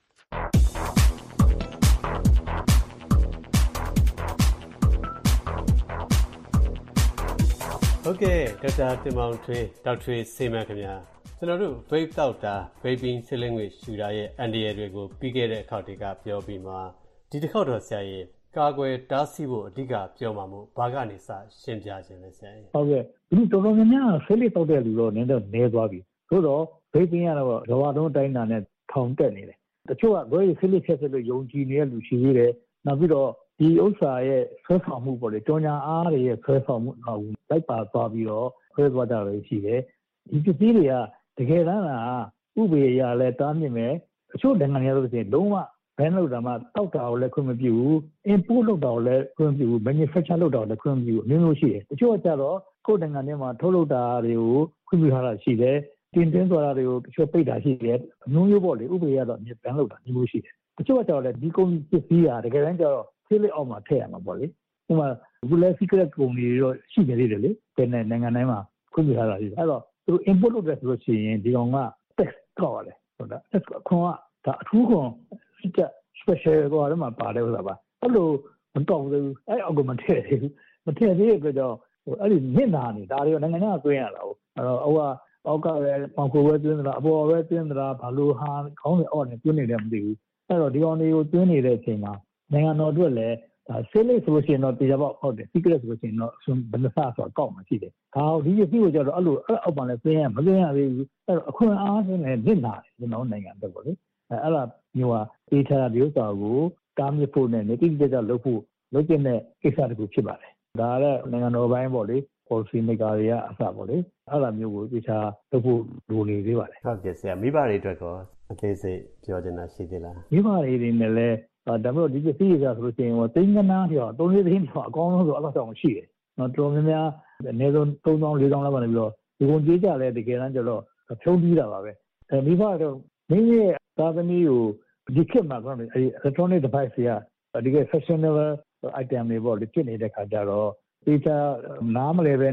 ဟုတ်ကဲ့ဒေါက်တာတင်မောင်ထွေးဒေါက်ထွေးဆေးမန်းခင်ဗျာကျွန်တော်တို့ vape တောက်တာ vaping ဆေးလိပ်ငွေ့ရှူတာရဲ့အန္တရာယ်တွေကိုပြီးခဲ့တဲ့အခါတွေကပြောပြီးမှဒီတစ်ခေါက်တော့ဆရာကြီးကာကွယ်တားဆီးဖို့အဓိကပြောမှာမို့ဘာကနေစရှင်းပြခြင်းလဲဆရာကြီးဟုတ်ကဲ့ဒီတော်တော်များများဆေးလိပ်တောက်တဲ့လူတော့နည်းတော့နည်းသွားပြီသို့တော့ vaping ကတော့ကမ္ဘာလုံးတိုင်းတာနဲ့ထောင်တက်နေတယ်တချို့ကဘယ်ဆေးလိပ်ဖြတ်ဆက်လို့ယုံကြည်နေတဲ့လူရှိသေးတယ်နောက်ပြီးတော့ဒီဥစ္စာရဲ့ဆွဲဆောင်မှုပေါ့လေကြောင်ညာအားတွေရဲ့ဆွဲဆောင်မှုတော့လိုက်ပါသွားပြီးတော့ဆွဲသွားတာပဲရှိတယ်ဒီပစ္စည်းတွေကတကယ်တမ်းကဥပဒေအရလဲတားမြစ်မယ်တချို့နိုင်ငံတွေဆိုရင်လုံးဝဘယ်လောက်တာမှတောက်တာကိုလည်းခွင့်မပြုဘူး import လုပ်တာကိုလည်းခွင့်မပြုဘူး manufacture လုပ်တာကိုလည်းခွင့်မပြုဘူးအမျိုးမျိုးရှိတယ်တချို့ကကြတော့ကိုယ်နိုင်ငံထဲမှာထုတ်လုပ်တာတွေကိုခွင့်ပြုထားတာရှိတယ်တင်သွင်းသွားတာတွေကိုတချို့ပိတ်တာရှိတယ်အမျိုးမျိုးပေါ့လေဥပဒေရတော့ဘန်လုပ်တာမျိုးရှိတယ်တချို့ကကြတော့လည်းဒီကုန်ပစ္စည်းကတကယ်တမ်းကျတော့ဆေးလိပ်အောက်မှာထည့်ရမှာပေါ့လေဥပမာအခုလည်း secret ကုန်တွေတော့ရှိနေသေးတယ်လေဘယ်နိုင်ငံတိုင်းမှာခွင့်ပြုထားတာရှိတယ်အဲ့တော့သူတို့ import လုပ်တယ်ဆိုလို့ရှိရင်ဒီကောင်က tax ကောက်ရတယ်ဟုတ်လား tax ခွန်ကဒါအထူးခွန်စစ်တပ် special ဟိုအရမှာပါတယ်ဟုတ်လားပါအဲ့လိုမတော်ဘူးအဲ့အောက်ကမထည့်သေးဘူးမထည့်သေးတဲ့အတွက်ကြောင့်ဟိုအဲ့ဒီနစ်နာနေဒါတွေနိုင်ငံကတွင်းရတာဟုတ်အဲ့တော့ဟိုကအောက်ကပဲပေါင်ကိုပဲတွင်းသလားအပေါ်ပဲတွင်းသလားဘာလို့ဟာခေါင်းတွေအောက်နေတွင်းနေတယ်မသိဘူးအဲ့တော့ဒီကောင်တွေကိုတွင်းနေတဲ့အချိန်မှာနိုင်ငံတော်အတွက်လည်းဒါဆေးလိပ်ဆိုလို့ရှိရင်တော့တရားပေါက်ဟုတ်တယ် secret ဆိုလို့ရှိရင်တော့ဘယ်နှဆဆိုတော့ကောက်မှရှိတယ်ဒါဒီပစ္စည်းကိုကျတော့အဲ့လိုအဲ့အောက်မှာလည်းတွင်းရမတွင်းရသေးဘူးအဲ့တော့အခွင့်အားဖြင့်လည်းနစ်နာတယ်ကျွန်တော်နိုင်ငံအတွက်ပေါ့လေအဲ့အဲ့ဒါမျိုးဟာဒေတာဒီဥစ္စာကိုတားမြစ်ဖို့နဲ့နေတိကျကျလုပ်ဖို့လုပ်တဲ့ကိစ္စတခုဖြစ်ပါတယ်ဒါလည်းနိုင်ငံတော်ပိုင်းပေါ့လေ policy maker တွေကအစပေါ့လေအဲ့လိုမျိုးကိုဒေတာလုပ်ဖို့လိုနေသေးပါတယ်ဟုတ်ကဲ့ဆရာမိဘတွေအတွက်ကောအသေးစိတ်ပြောချင်တာရှိသေးလားမိဘတွေတွေနဲ့လည်းဒါပေမဲ့ဒီပစ္စည်းတွေကဆိုလို့ရှိရင်သိန်းကနားပြောသုံးလေးသိန်းပြောအကောင်းဆုံးဆိုအဲ့လိုတောင်ရှိတယ်နော်တော်များများအနည်းဆုံးသုံးသောင်းလေးသောင်းလောက်ပါနေပြီးတော့ဒီကုန်ကြေးကြလဲတကယ်တမ်းကျတော့ဖြုံးပြီးတာပါပဲအဲမိဘတော့မိမိရဲ့သာသမီကိုဒီခေတ်မှာကတော့အဲ electronic device တွေကဒီက fashionable item တွေပေါ့လေဖြစ်နေတဲ့ခါကျတော့ဒီချာနားမလဲပဲနဲ့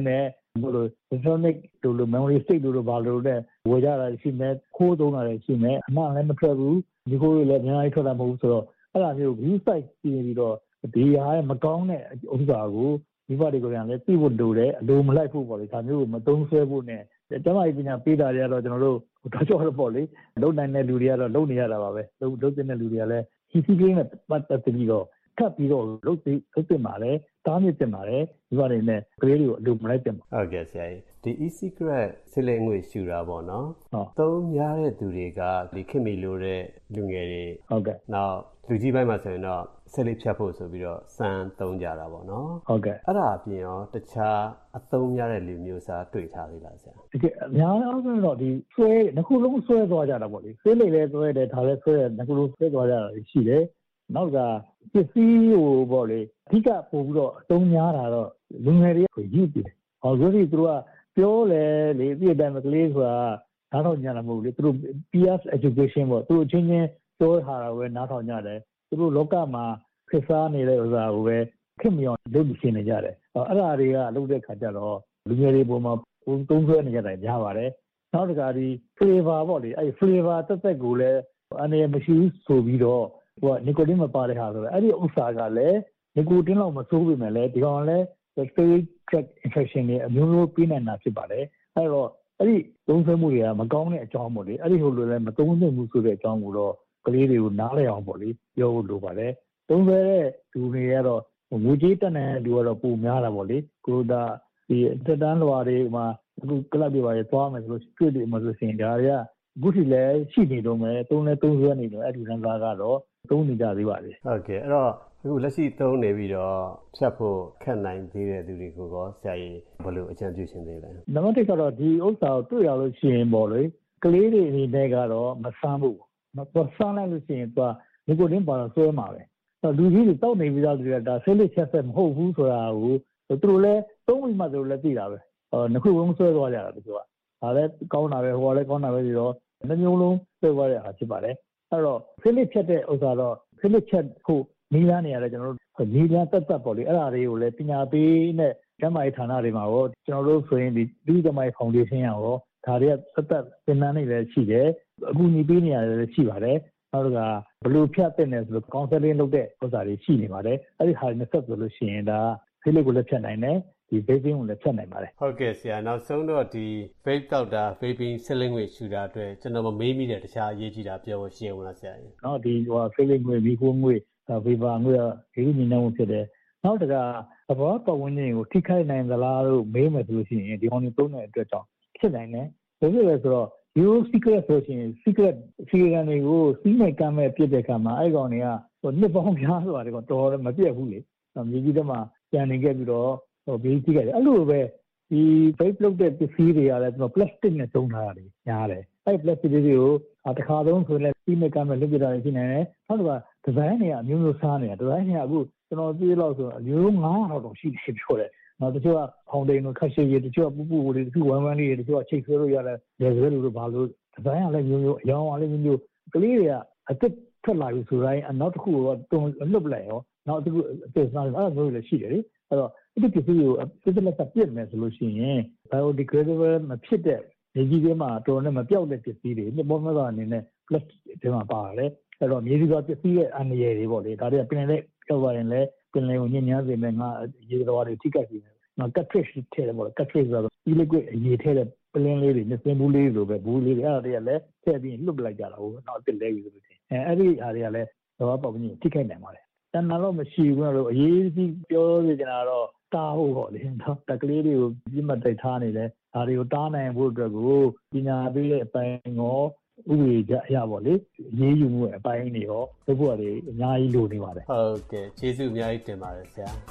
ဘယ်လို electronic တို့လို memory stick တို့လိုဘာလို့လဲဝယ်ကြတာရှိမယ်ခိုးသုံးတာလည်းရှိမယ်အမှန်လည်းမထွက်ဘူးဒီကိုလည်းအများကြီးထွက်တာမဟုတ်ဘူးဆိုတော့အဲ့ဒါမျိုး view site ပြင်ပြီးတော့ဒီဟာမကောင်းတဲ့ဥစ္စာကိုဒီဘက်ကလည်းသိဖို့လိုတယ်အလိုမလိုက်ဖို့ပေါ့လေဒါမျိုးကိုမသုံးဆွဲဖို့နဲ့ကျမကြီးပညာပေးတာတွေကတော့ကျွန်တော်တို့တော့ကြောက်တော့ပေါ့လေလုံနိုင်တဲ့လူတွေကတော့လုံနေရတာပါပဲလုံလုံတဲ့လူတွေကလည်း C C K နဲ့ပတ်သက်ပြီးတော့ကပ်ပြီးတော့လုံသိလုံသိမှာလေတားမြစ်တင်ပါလေဒီဘက်တွေနဲ့ကလေးတွေကိုအလိုမလိုက်တင်ပါဟုတ်ကဲ့ဆရာကြီးဒီ e-secret စစ်လက်ငွေရှူတာပေါ့နော်သုံးများတဲ့သူတွေကဒီခင်မီလိုတဲ့လူငယ်တွေဟုတ်ကဲ့နောက်လူကြီးပိုင်းမှာဆိုရင်တော့ဆက်လက်ဖြတ်ဖို့ဆိုပြီးတော့စမ်းသုံးကြတာပေါ့နော်ဟုတ်ကဲ့အဲ့ဒါအပြင်ရောတခြားအသုံးများတဲ့လူမျိုးစားတွေ့ထားသေးလားဆရာဒီအများအားဖြင့်တော့ဒီဆွဲနှစ်ခုလုံးဆွဲသွားကြတာပေါ့လေဆွဲလေလဲဆွဲတယ်ဒါလည်းဆွဲတယ်နှစ်ခုလုံးဆွဲသွားကြတာရှိတယ်နောက်ကပစ္စည်းကိုပေါ့လေအဓိကပို့ပြီးတော့အသုံးများတာတော့လူငယ်တွေကိုယူပြီးတယ်ဟောဆိုပြီးသူကပြောလေလေပြည့်တယ်မကလေးဆိုတာနားထောင်ကြတာမဟုတ်လေသူတို့ peer education ပေါ့သူတို့ချင်းချင်းပြောတာပဲနားထောင်ကြတယ်သူတို့လောကမှာခက်စားနေတဲ့ဥစ္စာကိုပဲခင်မြောင်လုပ်နေနေကြတယ်အဲ့ဒါတွေကလုပ်တဲ့ခါကျတော့လူငယ်တွေပေါ်မှာပုံသုံးဆွဲနေကြတယ်များပါတယ်နောက်တစ်ခါဒီ flavor ပေါ့လေအဲ့ flavor တက်တက်ကိုလည်းအနေမရှိဆိုပြီးတော့ဟိုနီကိုတင်းမပါတဲ့ဟာဆိုတော့အဲ့ဒီဥစ္စာကလည်းနီကိုတင်းလောက်မဆိုးပေမဲ့လည်းဒီကောင်လည်း respiratory tract infection တွေအမျိုးမျိုးပြင်းနေတာဖြစ်ပါတယ်အဲ့တော့အဲ့ဒီသုံးဆွဲမှုတွေကမကောင်းတဲ့အကြောင်းပေါ့လေအဲ့ဒီဟိုလိုလည်းမသုံးသင့်ဘူးဆိုတဲ့အကြောင်းကိုတော့ကလေးတွေကိုနားလည်အောင်ပေါ့လေပြောဖို့လိုပါတယ်သုံးဆွဲတဲ့လူတွေကတော့ငွေကြေးတက်နေတဲ့လူကတော့ပုံများတာပေါ့လေကိုဒါဒီတက်တန်းလွာတွေမှာအခုကလပ်တွေပါရသွားမယ်ဆိုလို့တွေ့တယ်မှာဆိုရှင်ဒါတွေကအခုထိလည်းရှိနေတော့မယ်သုံးလဲသုံးဆွဲနေတော့အဲ့ဒီလမ်းကားကတော့သုံးနေကြသေးပါလေဟုတ်ကဲ့အဲ့တော့အခုလက်ရှိသုံးနေပြီးတော့ဖြတ်ဖို့ခက်နိုင်သေးတဲ့သူတွေကိုရောဆရာကြီးဘယ်လိုအကြံပြုရှင်သေးလဲနံပါတ်တစ်ကတော့ဒီဥစ္စာကိုတွေ့ရလို့ရှိရင်ပေါ့လေကလေးတွေအနေနဲ့ကတော့မဆန်းဘူးမဆန်းလိုက်လို့ရှိရင်သူကဒီကိုတင်းပါတော့ဆွဲမှာပဲလူကြီးတွေတောက်နေပြီးသားတွေကဒါဆေးလေးချက်ဆက်မဟုတ်ဘူးဆိုတာကိုသူတို့လည်းသုံးပြီးမှသူတို့လည်းသိတာပဲအော်နှစ်ခုလုံးဆွဲသွားကြတာသူကဒါလည်းကောင်းတာပဲဟိုကလည်းကောင်းတာပဲပြီးတော့နှမျိုးလုံးဆွဲသွားတဲ့အားဖြစ်ပါတယ်အဲ့တော့ဆေးလေးချက်တဲ့ဥစ္စာတော့ဆေးလေးချက်ဖို့နီးလန်းနေရတယ်ကျွန်တော်တို့နီးလန်းတက်တက်ပေါ့လေအဲ့ဒါတွေကိုလည်းပညာပေးနဲ့ကျန်းမာရေးဌာနတွေမှာရောကျွန်တော်တို့ဆိုရင်ဒီဒီကျန်းမာရေးဖောင်ဒေးရှင်းရောဒါတွေကသက်သက်သင်တန်းတွေလည်းရှိတယ်အခုညီပေးနေရတယ်လည်းရှိပါတယ်နောက်ကဘလူးဖြတ်တဲ့နယ်ဆိုလို့ counseling လုပ်တဲ့ဥစ္စာတွေရှိနေပါတယ်အဲ့ဒီဟာတွေနဲ့ဆက်ဆိုလို့ရှိရင်ဒါဆေးလေးကိုလည်းဖြတ်နိုင်တယ်ဒီ vaping ကိုလည်းဖြတ်နိုင်ပါတယ်ဟုတ်ကဲ့ဆရာနောက်ဆုံးတော့ဒီ vape တောက်တာ vaping ဆလင်းငွေရှူတာအတွက်ကျွန်တော်မမေးမိတဲ့တခြားအရေးကြီးတာပြောဖို့ရှိအောင်လားဆရာကြီးနော်ဒီဟိုဆလင်းငွေမီခိုးငွေ vapor ငွေဒီလိုညီနေမှုဖြစ်တယ်နောက်တကသဘောပတ်ဝန်းကျင်ကိုထိခိုက်နိုင်သလားလို့မေးမယ်ဆိုလို့ရှိရင်ဒီကောင်တွေသုံးတဲ့အတွက်ကြောင့်ဖြစ်နိုင်တယ်ဘယ်လိုလဲဆိုတော့ you secret ဆိုရင် secret secret တွေကိုစီးမဲ့ကမ်းမဲ့ပြစ်တဲ့ခါမှာအဲ့ကောင်တွေကဟိုနှစ်ပေါင်းများစွာတည်းကတော်တော်မပြတ်ဘူးလေမြေကြီးထဲမှာပြန်နေခဲ့ပြီးတော့ဟိုဘေးကြီးခဲ့တယ်အဲ့လိုပဲဒီ vape လုပ်တဲ့ပစ္စည်းတွေကလည်းကျွန်တော် plastic နဲ့သုံးထားတာတွေညားတယ်အဲ့ plastic တွေကိုတစ်ခါသုံးဆိုရင်လည်းစီးမဲ့ကမ်းမဲ့လုပ်ပြတာရှိနေတယ်နောက်တစ်ခါ design တွေကအမျိုးမျိုးစားနေတာ design တွေကအခုကျွန်တော်ပြေးလို့ဆိုအမျိုးငါးရာတော့ရှိနေပြောတယ်နောက်တချို့ကဖောင်ဒိန်တို့ခက်ရှည်ရည်တချို့ကပူပူလေးတချို့ဝမ်းဝမ်းလေးတချို့ကချိတ်ဆွဲလို့ရတယ်လေဆွဲလို့လို့ဘာလို့ဒီဇိုင်းကလည်းမျိုးမျိုးအရောင်းကလည်းမျိုးမျိုးကလေးတွေကအသက်ထွက်လာပြီဆိုတိုင်းနောက်တစ်ခုတော့တုံလွတ်ပလိုက်ရောနောက်တစ်ခုအသက်စားတယ်အဲ့လိုမျိုးလည်းရှိတယ်လေအဲ့တော့ဒီပစ္စည်းကိုစစ်စစ်လက်ဆက်ပြစ်မယ်ဆိုလို့ရှိရင် biodegradable မဖြစ်တဲ့မြေကြီးထဲမှာတော်နဲ့မပြောက်တဲ့ပစ္စည်းတွေနှစ်ပေါင်းများစွာအနေနဲ့ plastic ထဲမှာပါတယ်အဲ့တော့မြေကြီးကပစ္စည်းရဲ့အန္တရာယ်တွေပေါ့လေဒါတွေကပြင်လဲပြောက်သွားရင်လည်းပြင်လဲကိုညဉ့်ညမ်းစေမယ်ငါရေတော်တွေထိခိုက်စေမယ်နော် cartridge ထည့်တယ်ပေါ့ cartridge ဆိုတော့ liquid အရေထည့်တဲ့ပလင်းလေးတွေနှစ်စင်းဘူးလေးလိုပဲဘူးလေးတွေအဲ့ဒါတွေကလည်းထည့်ပြီးလွတ်ပလိုက်ကြတာဟုတ်နောက်အစ်လဲပြီဆိုလို့ချင်းအဲအဲ့ဒီဟာတွေကလည်းတော့ပေါ့ဘူးထိခိုက်နိုင်ပါတယ်တန်နာတော့မရှိဘူးလို့အရေးကြီးပြောရချင်တာတော့တားဖို့ပေါ့လေနော်တကလေးတွေကိုပြစ်မှတ်တိုက်ထားနေတယ်ဒါတွေကိုတားနိုင်ဖို့အတွက်ကိုပညာပေးတဲ့အပိုင်းရောဥပဒေကြအရာပေါ့လေရေးယူမှုအပိုင်းတွေရောလုပ်ဖို့တွေအများကြီးလိုနေပါတယ်ဟုတ်ကဲ့ကျေးဇူးအများကြီးတင်ပါတယ်ဆရာ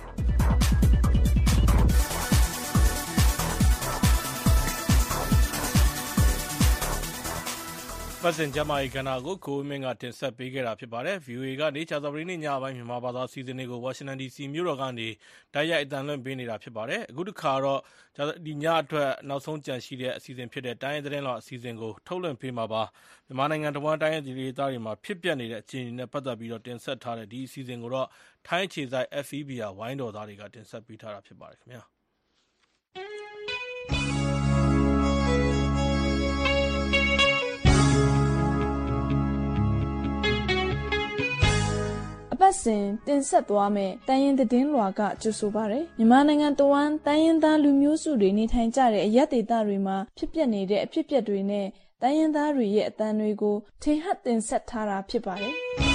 ပတ်စင်ကျမကြီးကဏ္ဍကိုကိုဝင်းမင်းကတင်ဆက်ပေးခဲ့တာဖြစ်ပါတယ် ဗီအိုအေ ကနေကြာသပတေးနေ့ညပိုင်းမြန်မာဘာသာစီစဉ်တွေကိုဝါရှင်တန် ဒီစီ မြို့တော်ကနေတိုက်ရိုက်အသံလွှင့်ပေးနေတာဖြစ်ပါတယ်အခုတစ်ခါတော့ဒီညအတွက်နောက်ဆုံးကြန့်ရှိတဲ့အစီအစဉ်ဖြစ်တဲ့တိုင်းရင်းသတင်းတော်အစီအစဉ်ကိုထုတ်လွှင့်ပေးမှာပါမြန်မာနိုင်ငံတဝန်းတိုင်းရင်းဒေသတွေမှာဖြစ်ပျက်နေတဲ့အခြေအနေနဲ့ပတ်သက်ပြီးတော့တင်ဆက်ထားတဲ့ဒီအစီအစဉ်ကိုတော့ထိုင်းအခြေစိုက် F E B R ဝိုင်းတော်သားတွေကတင်ဆက်ပေးထားတာဖြစ်ပါတယ်ခင်ဗျာစဉ်တင်ဆက်သွားမယ်တိုင်းရင်းသတင်းလွှာကကြိုဆိုပါရယ်မြန်မာနိုင်ငံတဝန်းတိုင်းရင်းသားလူမျိုးစုတွေနေထိုင်ကြတဲ့အရပ်ဒေသတွေမှာဖြစ်ပျက်နေတဲ့အဖြစ်အပျက်တွေနဲ့တိုင်းရင်းသားတွေရဲ့အသံတွေကိုထင်ဟပ်တင်ဆက်ထားတာဖြစ်ပါတယ်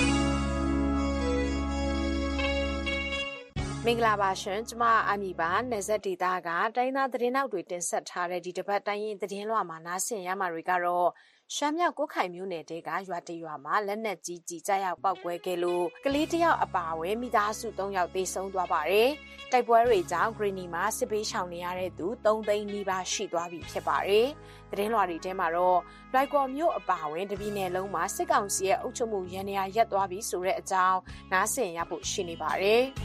မင်္ဂလာပါရှင်ကျမအမီပါနေဆက်ဒေတာကတိုင်းသားသတင်းနောက်တွေတင်ဆက်ထားတဲ့ဒီတစ်ပတ်တိုင်းရင်သတင်းလွှာမှာနားဆင်ရမှာတွေကတော့ရှမ်းမြောက်ကိုခိုင်မြို့နယ်တဲကရွာတရွာမှာလက်နက်ကြီးကြီးကြရောက်ပောက်ကွဲခဲ့လို့ကလေးတယောက်အပါအဝင်မိသားစု၃ယောက်သေဆုံးသွားပါတယ်။တိုက်ပွဲတွေကြောင့်ဂရီနီမှာစစ်ပေးရှောင်နေရတဲ့သူ၃သိန်းနီးပါးရှိသွားပြီဖြစ်ပါတယ်။သတင်းလွှာတွေထဲမှာတော့လွိုက်ကော်မြို့အပါအဝင်တပြည်နယ်လုံးမှာစစ်ကောင်စီရဲ့အုပ်ချုပ်မှုရန်ရာရက်သွားပြီဆိုတဲ့အကြောင်းနားဆင်ရဖို့ရှိနေပါတယ်။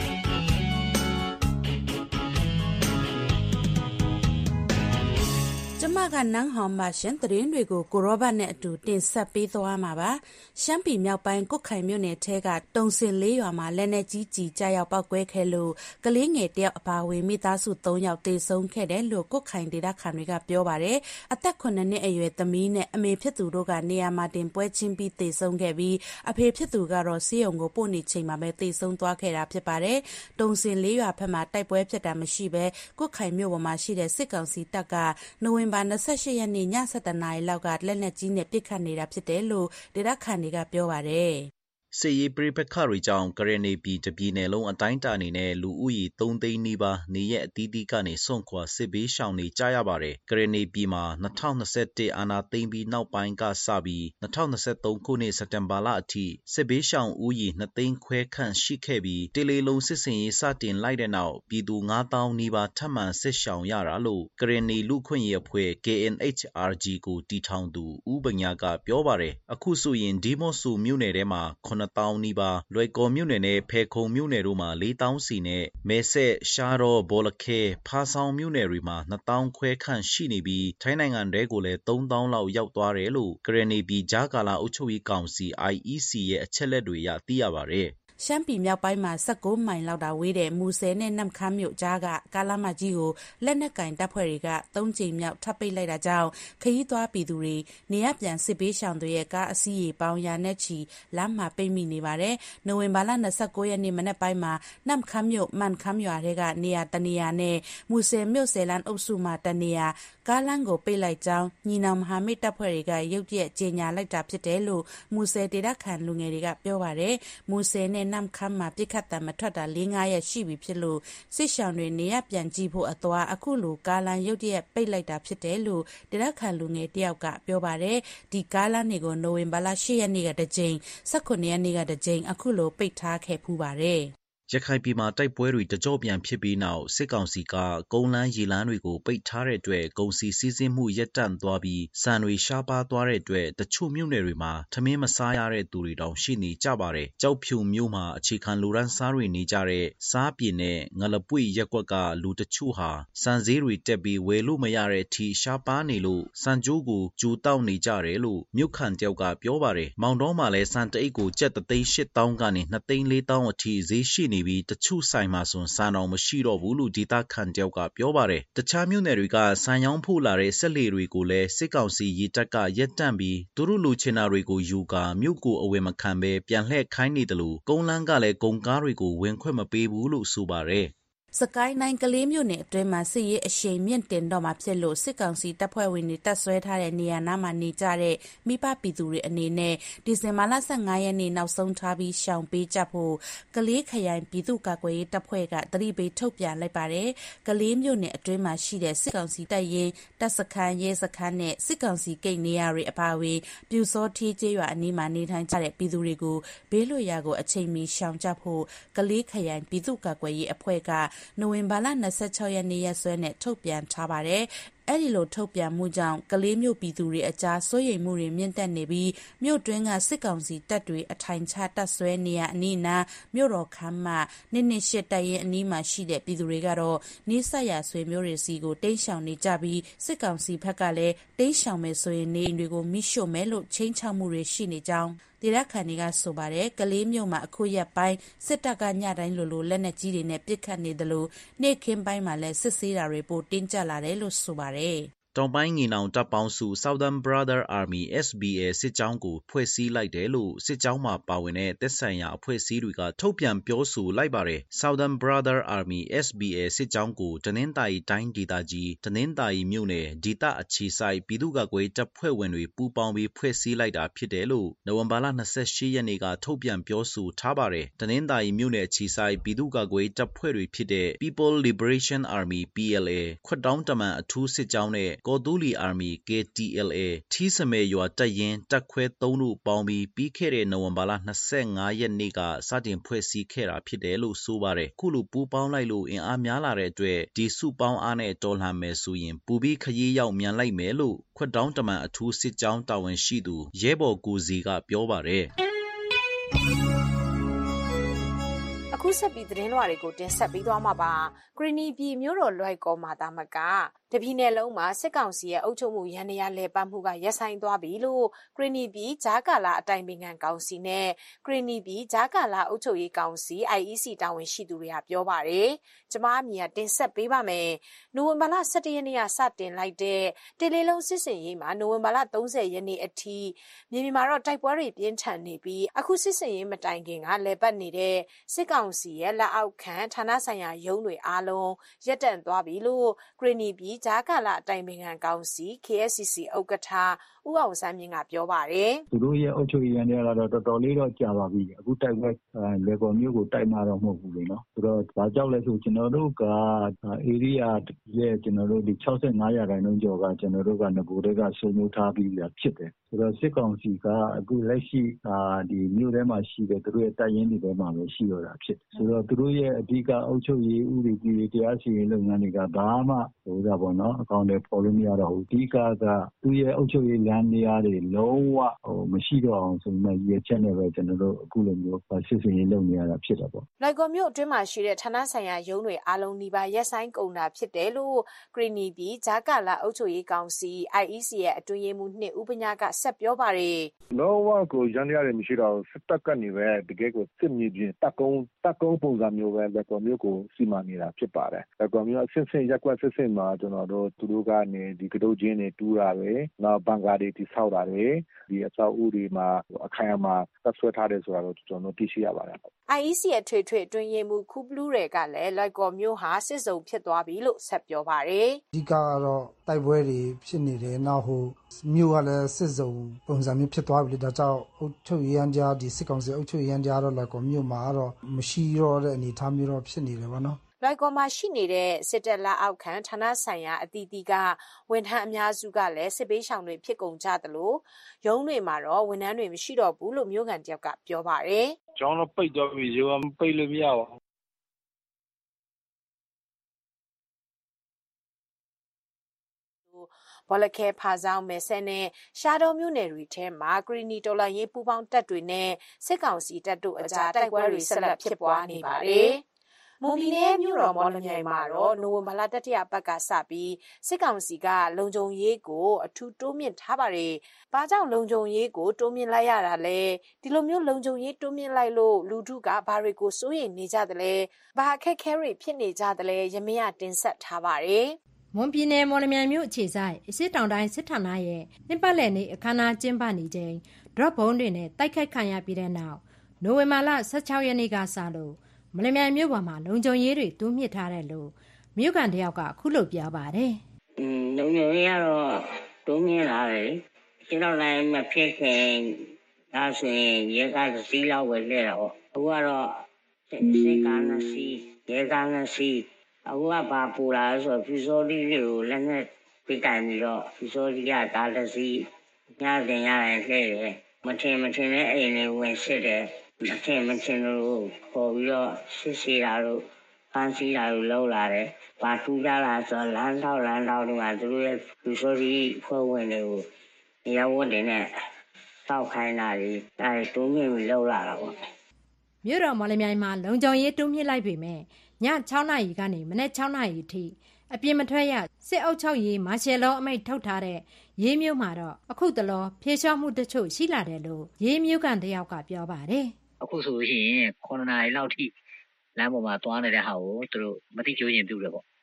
ကျမကနန်းဟောင်ပါရှင်သတင်းတွေကိုကိုရောဘတ်နဲ့အတူတင်ဆက်ပေးသွားမှာပါရှမ်းပြည်မြောက်ပိုင်းကုတ်ခိုင်မြို့နယ်ထဲကတုံစင်လေးရွာမှာလက်နက်ကြီးကြီးကြားရောက်ပောက်ကွဲခဲ့လို့ကလေးငယ်တယောက်အပါအဝင်မိသားစု၃ယောက်သေဆုံးခဲ့တယ်လို့ကုတ်ခိုင်ဒေသခံတွေကပြောပါတယ်အသက်ခုနှစ်နှစ်အရွယ်သမီးနဲ့အမေဖြစ်သူတို့ကနေရာမှာတင်ပွဲချင်းပြီးသေဆုံးခဲ့ပြီးအဖေဖြစ်သူကတော့ဆေးရုံကိုပို့နေချိန်မှာပဲသေဆုံးသွားခဲ့တာဖြစ်ပါတယ်တုံစင်လေးရွာဘက်မှာတိုက်ပွဲဖြစ်တာမရှိဘဲကုတ်ခိုင်မြို့ပေါ်မှာရှိတဲ့စစ်ကောင်စီတပ်ကနိုဝင်ဘာ၂၈ရက်နေ့ည၁၁နာရီလောက်ကလက်နက်ကြီးနဲ့ပစ်ခတ်နေတာဖြစ်တယ်လို့ဒေသခံတွေကပြောပါတယ်စစ်ရေးပရိပက္ခတွေကြောင့်ကရနေပြည်တပြည်နယ်လုံးအတိုင်းအတာအနေနဲ့လူဦးရေ၃သိန်းနီးပါးနေရက်အသီးသီးကနေစွန့်ခွာစစ်ဘေးရှောင်နေကြရပါတယ်။ကရနေပြည်မှာ၂၀၂၁အာဏာသိမ်းပြီးနောက်ပိုင်းကစပြီး၂၀၂၃ခုနှစ်စက်တင်ဘာလအထိစစ်ဘေးရှောင်ဦးရေ၂သိန်းခွဲခန့်ရှိခဲ့ပြီးတလေလုံးစစ်စင်ရေးစတင်လိုက်တဲ့နောက်ပြည်သူ၅သောင်းနီးပါးထပ်မံစစ်ရှောင်ရတာလို့ကရနေလူခွင့်ရေးအဖွဲ့ K N H R G ကိုတီထောင်သူဦးပညာကပြောပါတယ်။အခုဆိုရင်ဒီမော့ဆူမြို့နယ်ထဲမှာခုနှစ်သောင်းနီးပါးလွိုက်ကော်မြို့နယ်နဲ့ဖဲခုံမြို့နယ်တို့မှာလေးသောင်းစီနဲ့မဲဆက်ရှားတော်ဘောလခဲဖားဆောင်မြို့နယ်တွေမှာနှစ်သောင်းခွဲခန့်ရှိနေပြီးထိုင်းနိုင်ငံတွေကိုလည်းသုံးသောင်းလောက်ရောက်သွားတယ်လို့ကရနေပြည်ဂျာကာလာအုပ်ချုပ်ရေးကောင်စီ I E C ရဲ့အချက်လက်တွေရသိရပါတယ်ရှမ်းပြည်မြောက်ပိုင်းမှာ၁၉မိုင်လောက်တာဝေးတဲ့မူဆယ်နဲ့နမ်ခမ်းမြို့ကြားကကားလမ်းမကြီးကိုလက်နက်ကင်တပ်ဖွဲ့တွေကသုံးကြိမ်မြောက်ထပ်ပိတ်လိုက်တာကြောင့်ခရီးသွားပြည်သူတွေနေရပြန်စစ်ပေးရှောင်တွေရဲ့ကားအစီးရေပေါင်းရာနဲ့ချီလမ်းမှာပိတ်မိနေပါတယ်။နိုဝင်ဘာလ၂၉ရက်နေ့မနက်ပိုင်းမှာနမ်ခမ်းမြို့မန်ခမ်းရွာထဲကနေရာတနေရာနဲ့မူဆယ်မြို့ဆယ်လန်းအုပ်စုမှာတနေရာကားလမ်းကိုပိတ်လိုက်ကြောင်းညီနောင်မဟာမိတ်တပ်ဖွဲ့တွေကရုတ်တရက်ကြေညာလိုက်တာဖြစ်တယ်လို့မူဆယ်ဒေသခံလူငယ်တွေကပြောပါတယ်။မူဆယ်နဲ့နမ်ခမ်းမှာပြစ်ခတ်တံမထွက်တာ၄-၅ရက်ရှိပြီဖြစ်လို့စစ်ရှောင်တွေနေရပြန်ကြည့်ဖို့အသွားအခုလိုကားလမ်းရုတ်တရက်ပိတ်လိုက်တာဖြစ်တယ်လို့ဒေသခံလူငယ်တယောက်ကပြောပါတယ်ဒီကားလမ်းတွေကိုနိုဝင်ဘာလ၈ရက်နေ့ကတစ်ကြိမ်၁၈ရက်နေ့ကတစ်ကြိမ်အခုလိုပိတ်ထားခဲ့ဖူးပါတယ်ရခိုင်ပြည်မှာတိုက်ပွဲတွေတကြော့ပြန်ဖြစ်ပြီးနောက်စစ်ကောင်စီကကုန်းလန်းရေလန်းတွေကိုပိတ်ထားတဲ့အတွက်ကုန်စည်စီးဆင်းမှုရပ်တန့်သွားပြီးစံတွေရှားပါးသွားတဲ့အတွက်တချို့မြို့နယ်တွေမှာထမင်းမစားရတဲ့သူတွေတောင်ရှိနေကြပါတယ်။ကြောက်ဖြူမြို့မှာအခြေခံလူရန်စားတွေနေကြတဲ့စားပြင်းနဲ့ငလပွေရက်ကွက်ကလူတချို့ဟာစံစည်းတွေတက်ပြီးဝယ်လို့မရတဲ့အထိရှားပါးနေလို့စံကြိုးကိုကြိုတောက်နေကြတယ်လို့မြို့ခံတယောက်ကပြောပါတယ်။မောင်တော်မှာလည်းစံတအိတ်ကိုကျပ်သိန်း၈သောင်းကနေ၂သိန်း၄သောင်းအထိဈေးရှိနေပြီးတချို့ဆိုင်မှာဆိုစံတော်မရှိတော့ဘူးလို့ဒေသခံတယောက်ကပြောပါတယ်တခြားမြို့နယ်တွေကစံရောင်းဖို့လာတဲ့ဆက်လေတွေကိုလည်းစစ်ကောင်စီရေတပ်ကရက်တန့်ပြီးသူတို့လူချင်တာတွေကိုယူကာမြို့ကိုအဝယ်မခံဘဲပြန်လှည့်ခိုင်းနေတယ်လို့ကုန်းလန်းကလည်းကုန်ကားတွေကိုဝင်ခွင့်မပေးဘူးလို့ဆိုပါတယ်စကိုင်းတိုင်းကလေးမြို့နယ်အတွင်းမှာစစ်ရေးအရှိန်မြင့်တင်တော့မှာဖြစ်လို့စစ်ကောင်စီတပ်ဖွဲ့ဝင်တွေတပ်ဆွဲထားတဲ့နေရာနားမှာနေကြတဲ့မိဘပြည်သူတွေအနေနဲ့ဒီဇင်ဘာလ၁၅ရက်နေ့နောက်ဆုံးထားပြီးရှောင်ပေးကြဖို့ကလေးခရိုင်ပြည်သူ့ကာကွယ်ရေးတပ်ဖွဲ့ကသတိပေးထုတ်ပြန်လိုက်ပါတယ်။ကလေးမြို့နယ်အတွင်းမှာရှိတဲ့စစ်ကောင်စီတပ်ရင်းတပ်စခန်းရဲစခန်းနဲ့စစ်ကောင်စီကိတ်နေရာတွေအပါအဝင်ပြူစောထီးကျေးရွာအနီးမှာနေထိုင်ကြတဲ့ပြည်သူတွေကိုဘေးလွတ်ရာကိုအချိန်မီရှောင်ကြဖို့ကလေးခရိုင်ပြည်သူ့ကာကွယ်ရေးအဖွဲ့ကနိုဝင်ဘာလ၂၆ရက်နေ့ရက်စွဲနဲ့ထုတ်ပြန်ထားပါတယ်။အဲ့ဒီလိုထုတ်ပြန်မှုကြောင့်ကလေးမျိုးပြည်သူတွေအကြားစိုးရိမ်မှုတွေမြင့်တက်နေပြီးမြို့တွင်းကစစ်ကောင်စီတပ်တွေအထိုင်ချတပ်ဆွဲနေရအနီးနားမြို့တော်ခမ်းမနစ်နှစ်ရှစ်တပ်ရင်အနီးမှာရှိတဲ့ပြည်သူတွေကတော့နေဆက်ရဆွေမျိုးတွေစီကိုတိမ်းရှောင်နေကြပြီးစစ်ကောင်စီဘက်ကလည်းတိမ်းရှောင်မယ်ဆိုရင်နေအိမ်တွေကိုမိရှို့မယ်လို့ချိန်ချမှုတွေရှိနေကြောင်းဒေသခံတွေကဆိုပါတယ်ကလေးမြို့မှာအခုရက်ပိုင်းစစ်တပ်ကညတိုင်းလိုလိုလက်နက်ကြီးတွေနဲ့ပစ်ခတ်နေတယ်လို့နေ့ခင်းပိုင်းမှာလည်းစစ်ဆေးတာတွေပိုတင်းကျပ်လာတယ်လို့ဆိုပါတယ်တောင်ပိုင်းညီနောင်တပ်ပေါင်းစု Southern Brother Army เอส บี เอ စစ်ကြောင်းကိုဖွဲ့စည်းလိုက်တယ်လို့စစ်ကြောင်းမှာပါဝင်တဲ့သက်ဆိုင်ရာအဖွဲ့အစည်းတွေကထုတ်ပြန်ပြောဆိုလိုက်ပါတယ်။ Southern Brother Army เอส บี เอ စစ်ကြောင်းကိုတနင်္သာရီတိုင်းဒေသကြီးတနင်္သာရီမြို့နယ်ဒေသအခြေစိုက်ပြည်သူ့ကာကွယ်တပ်ဖွဲ့ဝင်တွေပူးပေါင်းပြီးဖွဲ့စည်းလိုက်တာဖြစ်တယ်လို့နိုဝင်ဘာလ၂၈ရက်နေ့ကထုတ်ပြန်ပြောဆိုထားပါတယ်။တနင်္သာရီမြို့နယ်အခြေစိုက်ပြည်သူ့ကာကွယ်တပ်ဖွဲ့တွေဖြစ်တဲ့ People Liberation Army ပီ အယ် အေ ခွတ်တောင်းတမန်အထူးစစ်ကြောင်းနဲ့ကော်တူးလီ Army ကေ တီ အယ် အေ ထီးစမဲရွာတပ်ရင်းတပ်ခွဲသုံးတို့ပေါင်းပြီးပြီးခဲ့တဲ့နိုဝင်ဘာလ၂၅ရက်နေ့ကစတင်ဖွဲ့စည်းခဲ့တာဖြစ်တယ်လို့ဆိုပါတယ်။ခုလိုပူးပေါင်းလိုက်လို့အင်အားများလာတဲ့အတွက်ဒီစုပေါင်းအားနဲ့တော်လှန်မယ်ဆိုရင်ပူပြီးခရီးရောက်မြန်လိုက်မယ်လို့ခွတ်တောင်းတမန်အထူးစစ်ကြောင်းတာဝန်ရှိသူရဲဘော်ကိုစီကပြောပါတယ်။အခုဆက်ပြီးသတင်းလွှာတွေကိုတင်ဆက်ပေးသွားမှာပါ။ဂရီနီပြည်မြို့တော်လွိုက်ကော်မှာတာမကတပြည်နယ်လုံးမှာစစ်ကောင်စီရဲ့အုပ်ချုပ်မှုရန်ရာလဲပတ်မှုကရပ်ဆိုင်သွားပြီလို့ဂရီနီပြည်ဂျာကာလာအတိုင်ပင်ခံကောင်စီနဲ့ဂရီနီပြည်ဂျာကာလာအုပ်ချုပ်ရေးကောင်စီ အိုင် အီ စီ တာဝန်ရှိသူတွေကပြောပါတယ်။ကျမအမီကတင်ဆက်ပေးပါမယ်။နိုဝင်ဘာလ၁၁ရက်နေ့ကစတင်လိုက်တဲ့တေလီလုံးစစ်စင်ရေးမှာနိုဝင်ဘာလ၃၀ရက်နေ့အထိမြေပြင်မှာတော့တိုက်ပွဲတွေပြင်းထန်နေပြီးအခုစစ်စင်ရေးမတိုင်ခင်ကလဲပတ်နေတဲ့စစ်ကောင်စီရဲ့လက်အောက်ခံဌာနဆိုင်ရာရုံးတွေအားလုံးရပ်တန့်သွားပြီလို့ဂရီနီပြည်ဂျာကာလာအတိုင်ပင်ခံကောင်စီ ကေ အက်စ် စီ စီ ဥက္ကဋ္ဌဦးအောင်ဆန်းမြင့်ကပြောပါတယ်သူတို့ရဲ့အုပ်ချုပ်ရေးရန်တွေကတော့တော်တော်လေးတော့ကြာပါပြီအခုတိုက်ပွဲလေကော်မျိုးကိုတိုက်မှာတော့မဟုတ်ဘူးလေနော်ဆိုတော့ဘာကြောက်လဲဆိုကျွန်တော်တို့က area ရဲ့ကျွန်တော်တို့ဒီ၆၅ရာခိုင်နှုန်းကျော်ကကျွန်တော်တို့ကငကိုတွေကစိုးမိုးထားပြီးပြဖြစ်တယ်ဆိုတော့စစ်ကောင်စီကအခုလက်ရှိဒီမြို့ထဲမှာရှိတဲ့သူတို့ရဲ့တပ်ရင်းတွေထဲမှာပဲရှိရတာဖြစ်ဆိုတော့သူတို့ရဲ့အဓိကအုပ်ချုပ်ရေးဥပဒေကြီးတရားစီရင်လုပ်ငန်းတွေကဘာမှဟိုဒါပေါ့နော်အကောင့်တွေပေါ်လို့မရတော့ဘူးအဓိကကသူ့ရဲ့အုပ်ချုပ်ရေးလမ်းတရားတွေလုံးဝဟိုမရှိတော့အောင်ဆိုမှရည်ချက်နဲ့ပဲကျွန်တော်တို့အခုလိုမျိုးစစ်စင်ရေးလုပ်နေရတာဖြစ်တာပေါ့လိုက်ကော်မြို့အတွင်းမှာရှိတဲ့ဌာနဆိုင်ရာရုံးတွေအားလုံးနှိပါရက်ဆိုင်ကုန်တာဖြစ်တယ်လို့ဂရီနီပြည်ဂျာကာလာအုပ်ချုပ်ရေးကောင်စီ အိုင် အီ စီ ရဲ့အတွင်းရေးမှူးနှစ်ဦးပညာကဆက်ပြောပါတယ်လောဝကိုရန်ရရတယ်မရှိတော့စစ်တပ်ကနေပဲတကယ်ကိုစစ်မြေပြင်တပ်ကုန်းတပ်ကုန်းပုံစံမျိုးပဲလက်ကော်မြို့ကိုစီမံနေတာဖြစ်ပါတယ်လက်ကော်မြို့အဆင့်ဆင့်ရက်ကွက်ဆင့်ဆင့်မှာကျွန်တော်တို့သူတို့ကနေဒီကတုတ်ချင်းတွေတူးတာပဲနောက်ဘန်ကာတွေတိဆောက်တာတွေဒီအဆောက်အဦတွေမှာအခိုင်အမာတပ်ဆွဲထားတယ်ဆိုတာတော့ကျွန်တော်တို့သိရှိရပါတယ်အိုင် အီ စီ ရဲ့ထွေထွေအတွင်းရေးမှူးခုပလူတွေကလည်းလိုက်ကော်မြို့ဟာစစ်စုံဖြစ်သွားပြီလို့ဆက်ပြောပါတယ်အဓိကကတော့တိုက်ပွဲတွေဖြစ်နေတယ်နောက်ဟိုမြို့ကလည်းစစ်စုံပုံစံမျိုးဖြစ်သွားပြီဒါကြောင့်အုပ်ချုပ်ရေးရန်ကြားဒီစစ်ကောင်စီအုပ်ချုပ်ရေးရန်ကြားတော့လိုက်ကော်မြို့မှာတော့မရှိတော့တဲ့အနေအထားမျိုးတော့ဖြစ်နေတယ်ဗောနော်လိုက်ကော်မှာရှိနေတဲ့စစ်တပ်လက်အောက်ခံဌာနဆိုင်ရာအသီးသီးကဝန်ထမ်းအများစုကလည်းစစ်ပေးရှောင်တွေဖြစ်ကုန်ကြသလိုရုံးတွေမှာတော့ဝန်ထမ်းတွေမရှိတော့ဘူးလို့မြို့ကန်တယောက်ကပြောပါတယ်။ကျောင်းတော့ပိတ်သွားပြီရောပိတ်လို့မရပါဘူးဘောလခဲဖာဆောင်မဲဆဲနဲ့ရှာတော်မြို့နယ်တွေထဲမှာဂရီနီတော်လိုင်းရေးပူးပေါင်းတပ်တွေနဲ့စစ်ကောင်စီတပ်တို့အကြားတိုက်ပွဲတွေဆက်လက်ဖြစ်ပွားနေပါတယ်။မွန်ပြည်နယ်မြို့တော်မော်လမြိုင်မှာတော့နိုဝင်ဘာလတတိယပတ်ကစပြီးစစ်ကောင်စီကလုံခြုံရေးကိုအထူးတိုးမြင့်ထားပါတယ်။ဘာကြောင့်လုံခြုံရေးကိုတိုးမြင့်လိုက်ရတာလဲဒီလိုမျိုးလုံခြုံရေးတိုးမြင့်လိုက်လို့လူထုကဘာတွေကိုစိုးရိမ်နေကြသလဲဘာအခက်အခဲတွေဖြစ်နေကြသလဲရမရတင်ဆက်ထားပါတယ်။မွန်ပြည်နယ်မော်လမြိုင်မြို့အခြေဆိုင်အစစ်တောင်တိုင်းစစ်ဌာနရဲ့နှစ်ပတ်လည်နေ့အခမ်းအနားကျင်းပနေချိန် drop ဘုံတွေနဲ့တိုက်ခိုက်ခံရပြီးတဲ့နောက်နိုဝင်ဘာလ၁၆ရက်နေ့ကစလို့မလမြိုင်မြို့ပေါ်မှာလုံခြုံရေးတွေတိုးမြင့်ထားတယ်လို့မြို့ကန်တယောက်ကခုလိုပြောပါတယ်။อืมလုံခြုံရေးကတော့တိုးမြင့်လာတယ်။ကျွန်တော်လည်းမဖြစ်ခင်ဒါဆိုရင်ရဲကားတစ်စီးလောက်ပဲလဲတာပေါ့။အခုကတော့စစ်ကားနှစ်စီးရဲကားနှစ်စီးအခုကဘာပူလာဆိုဖြူစောလီတွေကိုလည်းနဲ့ပြတိုင်ပြီးတော့ဖြူစောလီကဒါတစ်စီးညတင်ရတယ်လှည့်တယ်။မထင်မထင်နဲ့အိမ်တွေဝင်စစ်တယ်။မထင်မထင်လို့ပေါ်ပြီးတော့စစ်စီတာတို့ဖန်စီတာတို့လောက်လာတယ်။ဘာထူးကြလားဆိုလမ်းထောက်လမ်းထောက်တွေမှာသူတို့ရဲ့လူဆိုဒီဖွဲ့ဝင်တွေကိုနေရာဝတ်တွေနဲ့တောက်ခိုင်းတာတွေအဲတိုးမြင့်ပြီးလောက်လာတာပေါ့။မြို့တော်မော်လမြိုင်မှာလုံခြုံရေးတိုးမြင့်လိုက်ပေမဲ့ည၆နာရီကနေမနေ့၆နာရီအထိအပြင်မထွက်ရစစ်အုပ်ချုပ်ရေးမာရှယ်လောအမိန့်ထုတ်ထားတဲ့ရေးမျိုးမှာတော့အခုတလောဖြေလျှော့မှုတချို့ရှိလာတယ်လို့ရေးမျိုးကန်တယောက်ကပြောပါတယ်။အခုဆိုရင်ခုနှစ်နာရီလောက်ထိလမ်းပေါ်မှာသွားနေတဲ့ဟာကိုသူတို့မတိကျရင်ပြုတယ်ပေါ့မ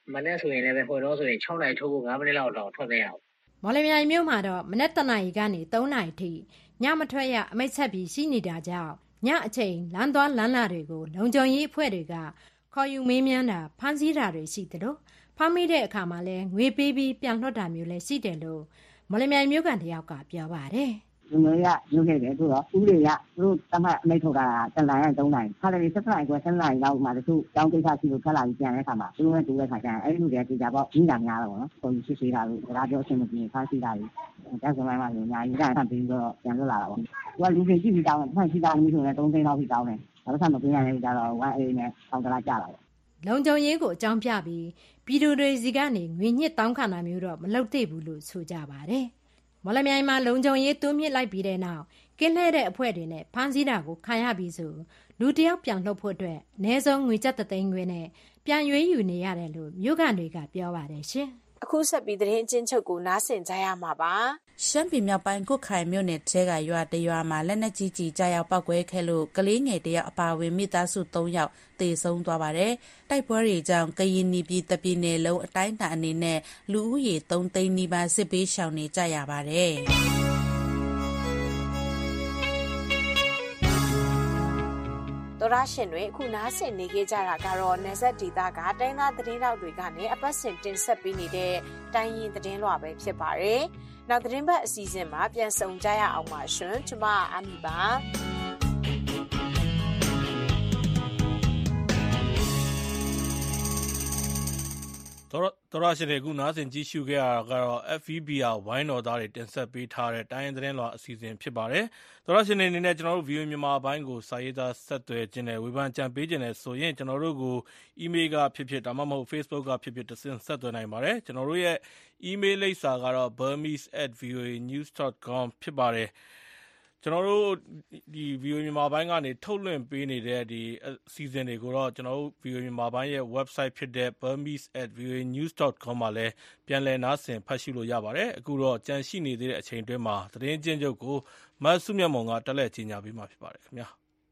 မနေ့ဆိုရင်လည်းပဲဟိုတော့ဆိုရင်6နာရီထုတ်ဖို့5မိနစ်လောက်တော့ထွက်ခဲ့ရအောင်မော်လမြိုင်မြို့မှာတော့မနေ့တနာရီကနေ3နာရီထိညမထွက်ရအမိတ်ဆက်ပြီးရှိနေတာကြောင့်ညအချိန်လမ်းသွားလမ်းလာတွေကိုလုံခြုံရေးအဖွဲ့တွေကခေါ်ယူမေးမြန်းတာဖမ်းဆီးတာတွေရှိတယ်လို့ဖမ်းမိတဲ့အခါမှာလည်းငွေပေးပြီးပြန်လွှတ်တာမျိုးလည်းရှိတယ်လို့မော်လမြိုင်မြို့ကန်တယောက်ကပြောပါတယ်လူမျိုးရရုပ်ခဲ့တယ်ဆိုတော့ဦးတွေကသူတို့တမတ်အမိတ်ထုတ်တာတန်တိုင်း3နိုင်ခါတယ်ဆက်နိုင်ကွယ်ဆက်နိုင်လောက်မှတချို့တောင်းကိစ္စရှိလို့ထွက်လာပြီးပြန်တဲ့အခါမှာသူတို့နဲ့တူတဲ့ခါကျရင်အဲ့ဒီလူတွေကကြေချာပေါ့ကြီးတာများတော့ဗောနော်ပုံရှိရှိတာလို့ဒါပြောအဆင်မပြေဖားရှိတာတွေတက်စမိုင်းမှာလည်းအများကြီးကဖန်ပြီးတော့ပြန်လွတ်လာတာဗောသူကလူတွေကြည့်ပြီးတောင်းတယ်ဖန်ရှိတာမျိုးဆိုရင်3သိန်းလောက်ပြီးတောင်းတယ်ဒါပေမဲ့မပေးနိုင်လည်းကြတော့ one A နဲ့ထောင်တလားကြတာဗောလုံခြုံရေးကိုအကြောင်းပြပြီးပြည်သူတွေစီကနေငွေညစ်တောင်းခံတာမျိုးတော့မလုပ်သင့်ဘူးလို့ဆိုကြပါတယ်မော်လမြိုင်မှာလုံခြုံရေးတိုးမြင့်လိုက်ပြီးတဲ့နောက်ကင်းလှည့်တဲ့အဖွဲ့တွေနဲ့ဖမ်းဆီးတာကိုခံရပြီးဆိုလူတယောက်ပြန်လှုပ်ဖို့အတွက်အနည်းဆုံးငွေကျပ်သိန်းခွဲနဲ့ပြန်ရွေးယူနေရတယ်လို့မြို့ကန်တွေကပြောပါတယ်ရှင်အခုဆက်ပြီးသတင်းအချင်းချုပ်ကိုနားဆင်ကြရမှာပါရှမ်းပြည်မြောက်ပိုင်းကုတ်ခိုင်မြို့နယ်ထဲကရွာတရွာမှာလက်နက်ကြီးကြီးကြားရောက်ပောက်ကွဲခဲ့လို့ကလေးငယ်တယောက်အပါအဝင်မိသားစု၃ယောက်သေဆုံးသွားပါတယ်။တိုက်ပွဲတွေကြောင့်ကရင်ပြည်တပြည်နယ်လုံးအတိုင်းအတာအနေနဲ့လူဦးရေ၃သိန်းနီးပါးစစ်ပေးရှောင်နေကြရပါတယ်။တော်ရရှင်တွေအခုနားဆင်နေကြကြတာကတော့နေဆက်ဒေတာကတိုင်းသားသတင်းတောက်တွေကနေအပတ်စဉ်တင်ဆက်ပေးနေတဲ့တိုင်းရင်းသတင်းလွှာပဲဖြစ်ပါတယ်။နောက်သတင်းပတ်အစီအစဉ်မှာပြန်ဆုံကြရအောင်ပါရှင်။ကျွန်မအမီပါတော်တော်ရှင်တွေအခုနားဆင်ကြည့်ရှုခဲ့ရတာကတော့ F V B R ဝိုင်းတော်သားတွေတင်ဆက်ပေးထားတဲ့တိုင်းရင်းသတင်းလွှာအစီအစဉ်ဖြစ်ပါတယ်။တော်ရှင်တွေအနေနဲ့ကျွန်တော်တို့ V O A မြန်မာပိုင်းကိုစာရေးသားဆက်သွယ်ခြင်းနဲ့ဝေဖန်ကြံပေးခြင်းနဲ့ဆိုရင်ကျွန်တော်တို့ကို email ကဖြစ်ဖြစ်ဒါမှမဟုတ် Facebook ကဖြစ်ဖြစ်တဆင့်ဆက်သွယ်နိုင်ပါတယ်။ကျွန်တော်တို့ရဲ့ email လိပ်စာကတော့ burmese at v o a news dot com ဖြစ်ပါတယ်။ကျွန်တော်တို့ဒီ V O A မြန်မာပိုင်းကနေထုတ်လွှင့်ပေးနေတဲ့ဒီအစီအစဉ်တွေကိုတော့ကျွန်တော်တို့ V O A မြန်မာပိုင်းရဲ့ website ဖြစ်တဲ့ burmese at v o a news dot com မှာလည်းပြန်လည်နားဆင်ဖတ်ရှုလို့ရပါတယ်အခုတော့ကြန့်ရှိနေသေးတဲ့အချိန်တွင်းမှာသတင်းချင်းချုပ်ကိုမတ်စုမြတ်မုံကတက်လက်ကြီးညာပေးမှာဖြစ်ပါတယ်ခင်ဗျာ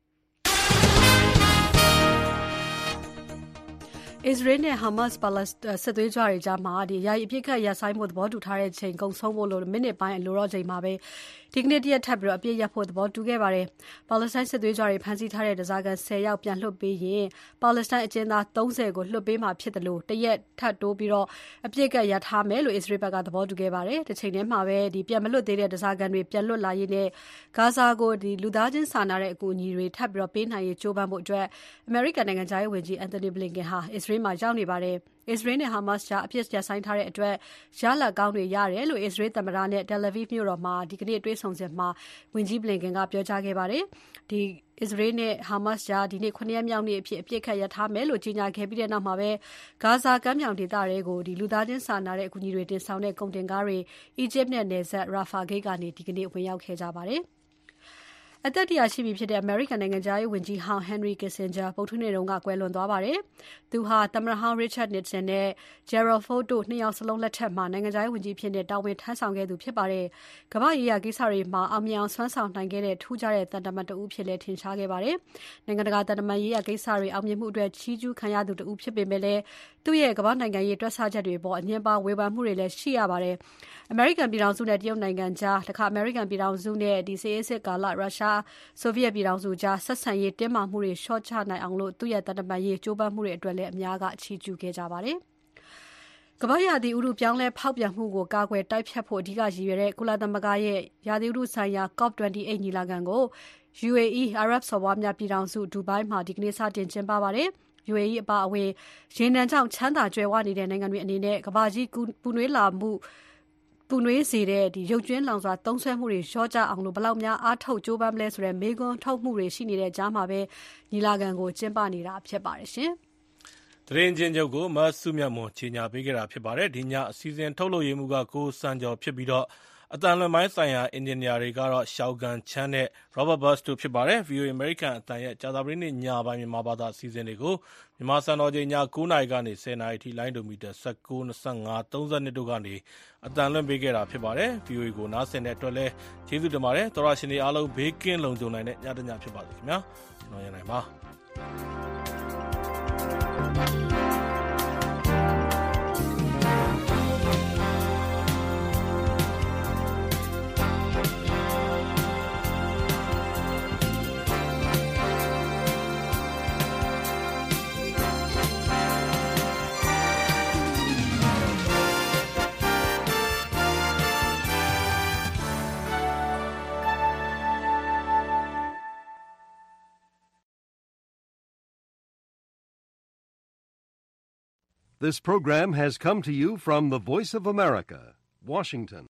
အစ္စရေးနဲ့ဟာမတ်စ်ပါလက်စစ်သွေးကြွတွေကြားမှာဒီယာယီအပြစ်ခတ်ရဆိုင်မှုသဘောတူထားတဲ့ချိန်ကုံဆုံးဖို့လို့မိနစ်ပိုင်းအလိုတော့ချိန်မှာပဲဒီကနေ့တရက်ထပ်ပြီးတော့အပြစ်ရဖို့သဘောတူခဲ့ပါတယ်။ပါလက်စတိုင်းစစ်သွေးကြွတွေဖမ်းဆီးထားတဲ့ဒဇာကန်၁၀ယောက်ပြန်လွှတ်ပေးရင်ပါလက်စတိုင်းအကျဉ်းသား၃၀ကိုလွှတ်ပေးမှာဖြစ်တယ်လို့တရက်ထပ်တိုးပြီးတော့အပြစ်ကရထားမယ်လို့အစ္စရေးဘက်ကသဘောတူခဲ့ပါတယ်။တစ်ချိန်တည်းမှာပဲဒီပြန်မလွတ်သေးတဲ့ဒဇာကန်တွေပြန်လွတ်လာရေးနဲ့ဂါဇာကိုဒီလူသားချင်းစာနာတဲ့အကူအညီတွေထပ်ပြီးတော့ပေးနိုင်ရေးကြိုးပမ်းဖို့အတွက်အမေရိကန်နိုင်ငံသားရေးဝန်ကြီးအန်တိုနီဘလင်ကန်ဟာအစ္စရေးမှာရောက်နေပါတယ်။အစ္စရေးနဲ့ဟာမတ်စ်ကြားအပြစ်ရဆိုင်ထားတဲ့အတွက်ရလဒ်ကောင်းတွေရတယ်လို့အစ္စရေးသမ္မတနဲ့တယ်လီဗစ်မြို့တော်မှာဒီကနေ့တွေ့ဆုံစဉ်မှာဝန်ကြီးဘလင်ကန်ကပြောကြားခဲ့ပါတယ်။ဒီအစ္စရေးနဲ့ဟာမတ်စ်ကြားဒီနေ့ခုနှစ်ရက်မြောက်နေ့အဖြစ်အပြစ်ခတ်ရထားမယ်လို့ကြေညာခဲ့ပြီးတဲ့နောက်မှာပဲဂါဇာကမ်းမြောင်ဒေသတွေကိုဒီလူသားချင်းစာနာတဲ့အကူအညီတွေတင်ဆောင်တဲ့ကုန်တင်ကားတွေအီဂျစ်နဲ့နယ်စပ်ရာဖာဂိတ်ကနေဒီကနေ့ဝင်ရောက်ခဲ့ကြပါတယ်။အသက်တရာရှိပြီဖြစ်တဲ့အမေရိကန်နိုင်ငံသားရေးဝန်ကြီးဟောင်း Henry Kissinger ဗုဒ္ဓနေ့တုန်းကကွယ်လွန်သွားပါတယ်။သူဟာသမ္မတဟောင်း Richard Nixon နဲ့ Gerald Ford တို့နှစ်ယောက်စလုံးလက်ထက်မှာနိုင်ငံသားရေးဝန်ကြီးဖြစ်တဲ့တာဝန်ထမ်းဆောင်ခဲ့သူဖြစ်ပါတယ်။ကမ္ဘာ့ရေးရာကိစ္စတွေမှာအောင်မြင်အောင်ဆွမ်းဆောင်နိုင်ခဲ့တဲ့ထူးခြားတဲ့တန်တမန်တဦးဖြစ်လည်းထင်ရှားခဲ့ပါတယ်။နိုင်ငံတကာတန်တမန်ရေးရာကိစ္စတွေအောင်မြင်မှုအတွက်ချီးကျူးခံရသူတဦးဖြစ်ပေမဲ့လည်းသူ့ရဲ့ကမ္ဘာနိုင်ငံရေးတွက်ဆချက်တွေပေါ်အငြင်းပါဝေဖန်မှုတွေလည်းရှိရပါတယ်။အမေရိကန်ပြည်ထောင်စုနဲ့တရုတ်နိုင်ငံကြားတခါအမေရိကန်ပြည်ထောင်စုနဲ့ဒီစီအေးစစ်ကာလရုရှားဆိုဗီယက်ပြည်ထောင်စုကြားဆက်ဆံရေးတင်းမာမှုတွေရှော့ချနိုင်အောင်လို့သူ့ရဲ့တန်တမန်ရေးကြိုးပမ်းမှုတွေအတွက်လည်းအများကချီးကျူးခဲ့ကြပါတယ်။ကမ္ဘာရာသီဥတုပြောင်းလဲဖောက်ပြန်မှုကိုကာကွယ်တိုက်ဖျက်ဖို့အဓိကရည်ရွယ်တဲ့ကုလသမဂ္ဂရဲ့ရာသီဥတုဆိုင်ရာ COP ၂၈ ညီလာခံကို U A E အာရပ်စော်ဘွားများပြည်ထောင်စုဒူဘိုင်းမှာဒီကနေ့စတင်ကျင်းပပါတယ်။ U A E အပါအဝင်ရေနံကြောင့်ချမ်းသာကြွယ်ဝနေတဲ့နိုင်ငံတွေအနေနဲ့ကမ္ဘာကြီးပူနွေးလာမှုပူနွေးစေတဲ့ဒီရုပ်ကျွင်းလောင်စွာသုံးဆွဲမှုတွေရှော့ကြအောင်လို့ဘလောက်များအားထုတ်ကြိုးပမ်းမလဲဆိုတဲ့မေးခွန်းထုတ်မှုတွေရှိနေတဲ့ကြားမှာပဲညီလာခံကိုကျင်းပနေတာဖြစ်ပါတယ်ရှင်။သတင်းချင်းချုပ်ကိုမဆုမြတ်မွန်ကြီးညာပေးခဲ့တာဖြစ်ပါတယ်။ဒီညအစီအစဉ်ထုတ်လုပ်ရေးမှုကကိုစံကျော်ဖြစ်ပြီးတော့အတန်လွန်ပိုင်းဆိုင်ရာအင်ဂျင်နီယာတွေကတော့ရှောက်ကန်ချမ်းနဲ့ Robert Bus တို့ဖြစ်ပါတယ်။ V O A American အတန်ရဲ့ကြာသပတေးနေ့ညပိုင်းမြန်မာဘာသာအစီအစဉ်တွေကိုမြန်မာစံတော်ချိန်ည၉နာရီကနေ၁၀နာရီထိလိုင်းဒိုမီတာ၁၉ ၂၅ ၃၂တို့ကနေအတန်လွှင့်ပေးခဲ့တာဖြစ်ပါတယ်။ V O A ကိုနားဆင်တဲ့အတွက်လည်းကျေးဇူးတင်ပါတယ်။သောရရှင်တွေအားလုံးဘေးကင်းလုံခြုံနိုင်တဲ့ညတညဖြစ်ပါစေခင်ဗျာ။ကျွန်တော်ရနိုင်ပါ This program has come to you from the Voice of America, Washington.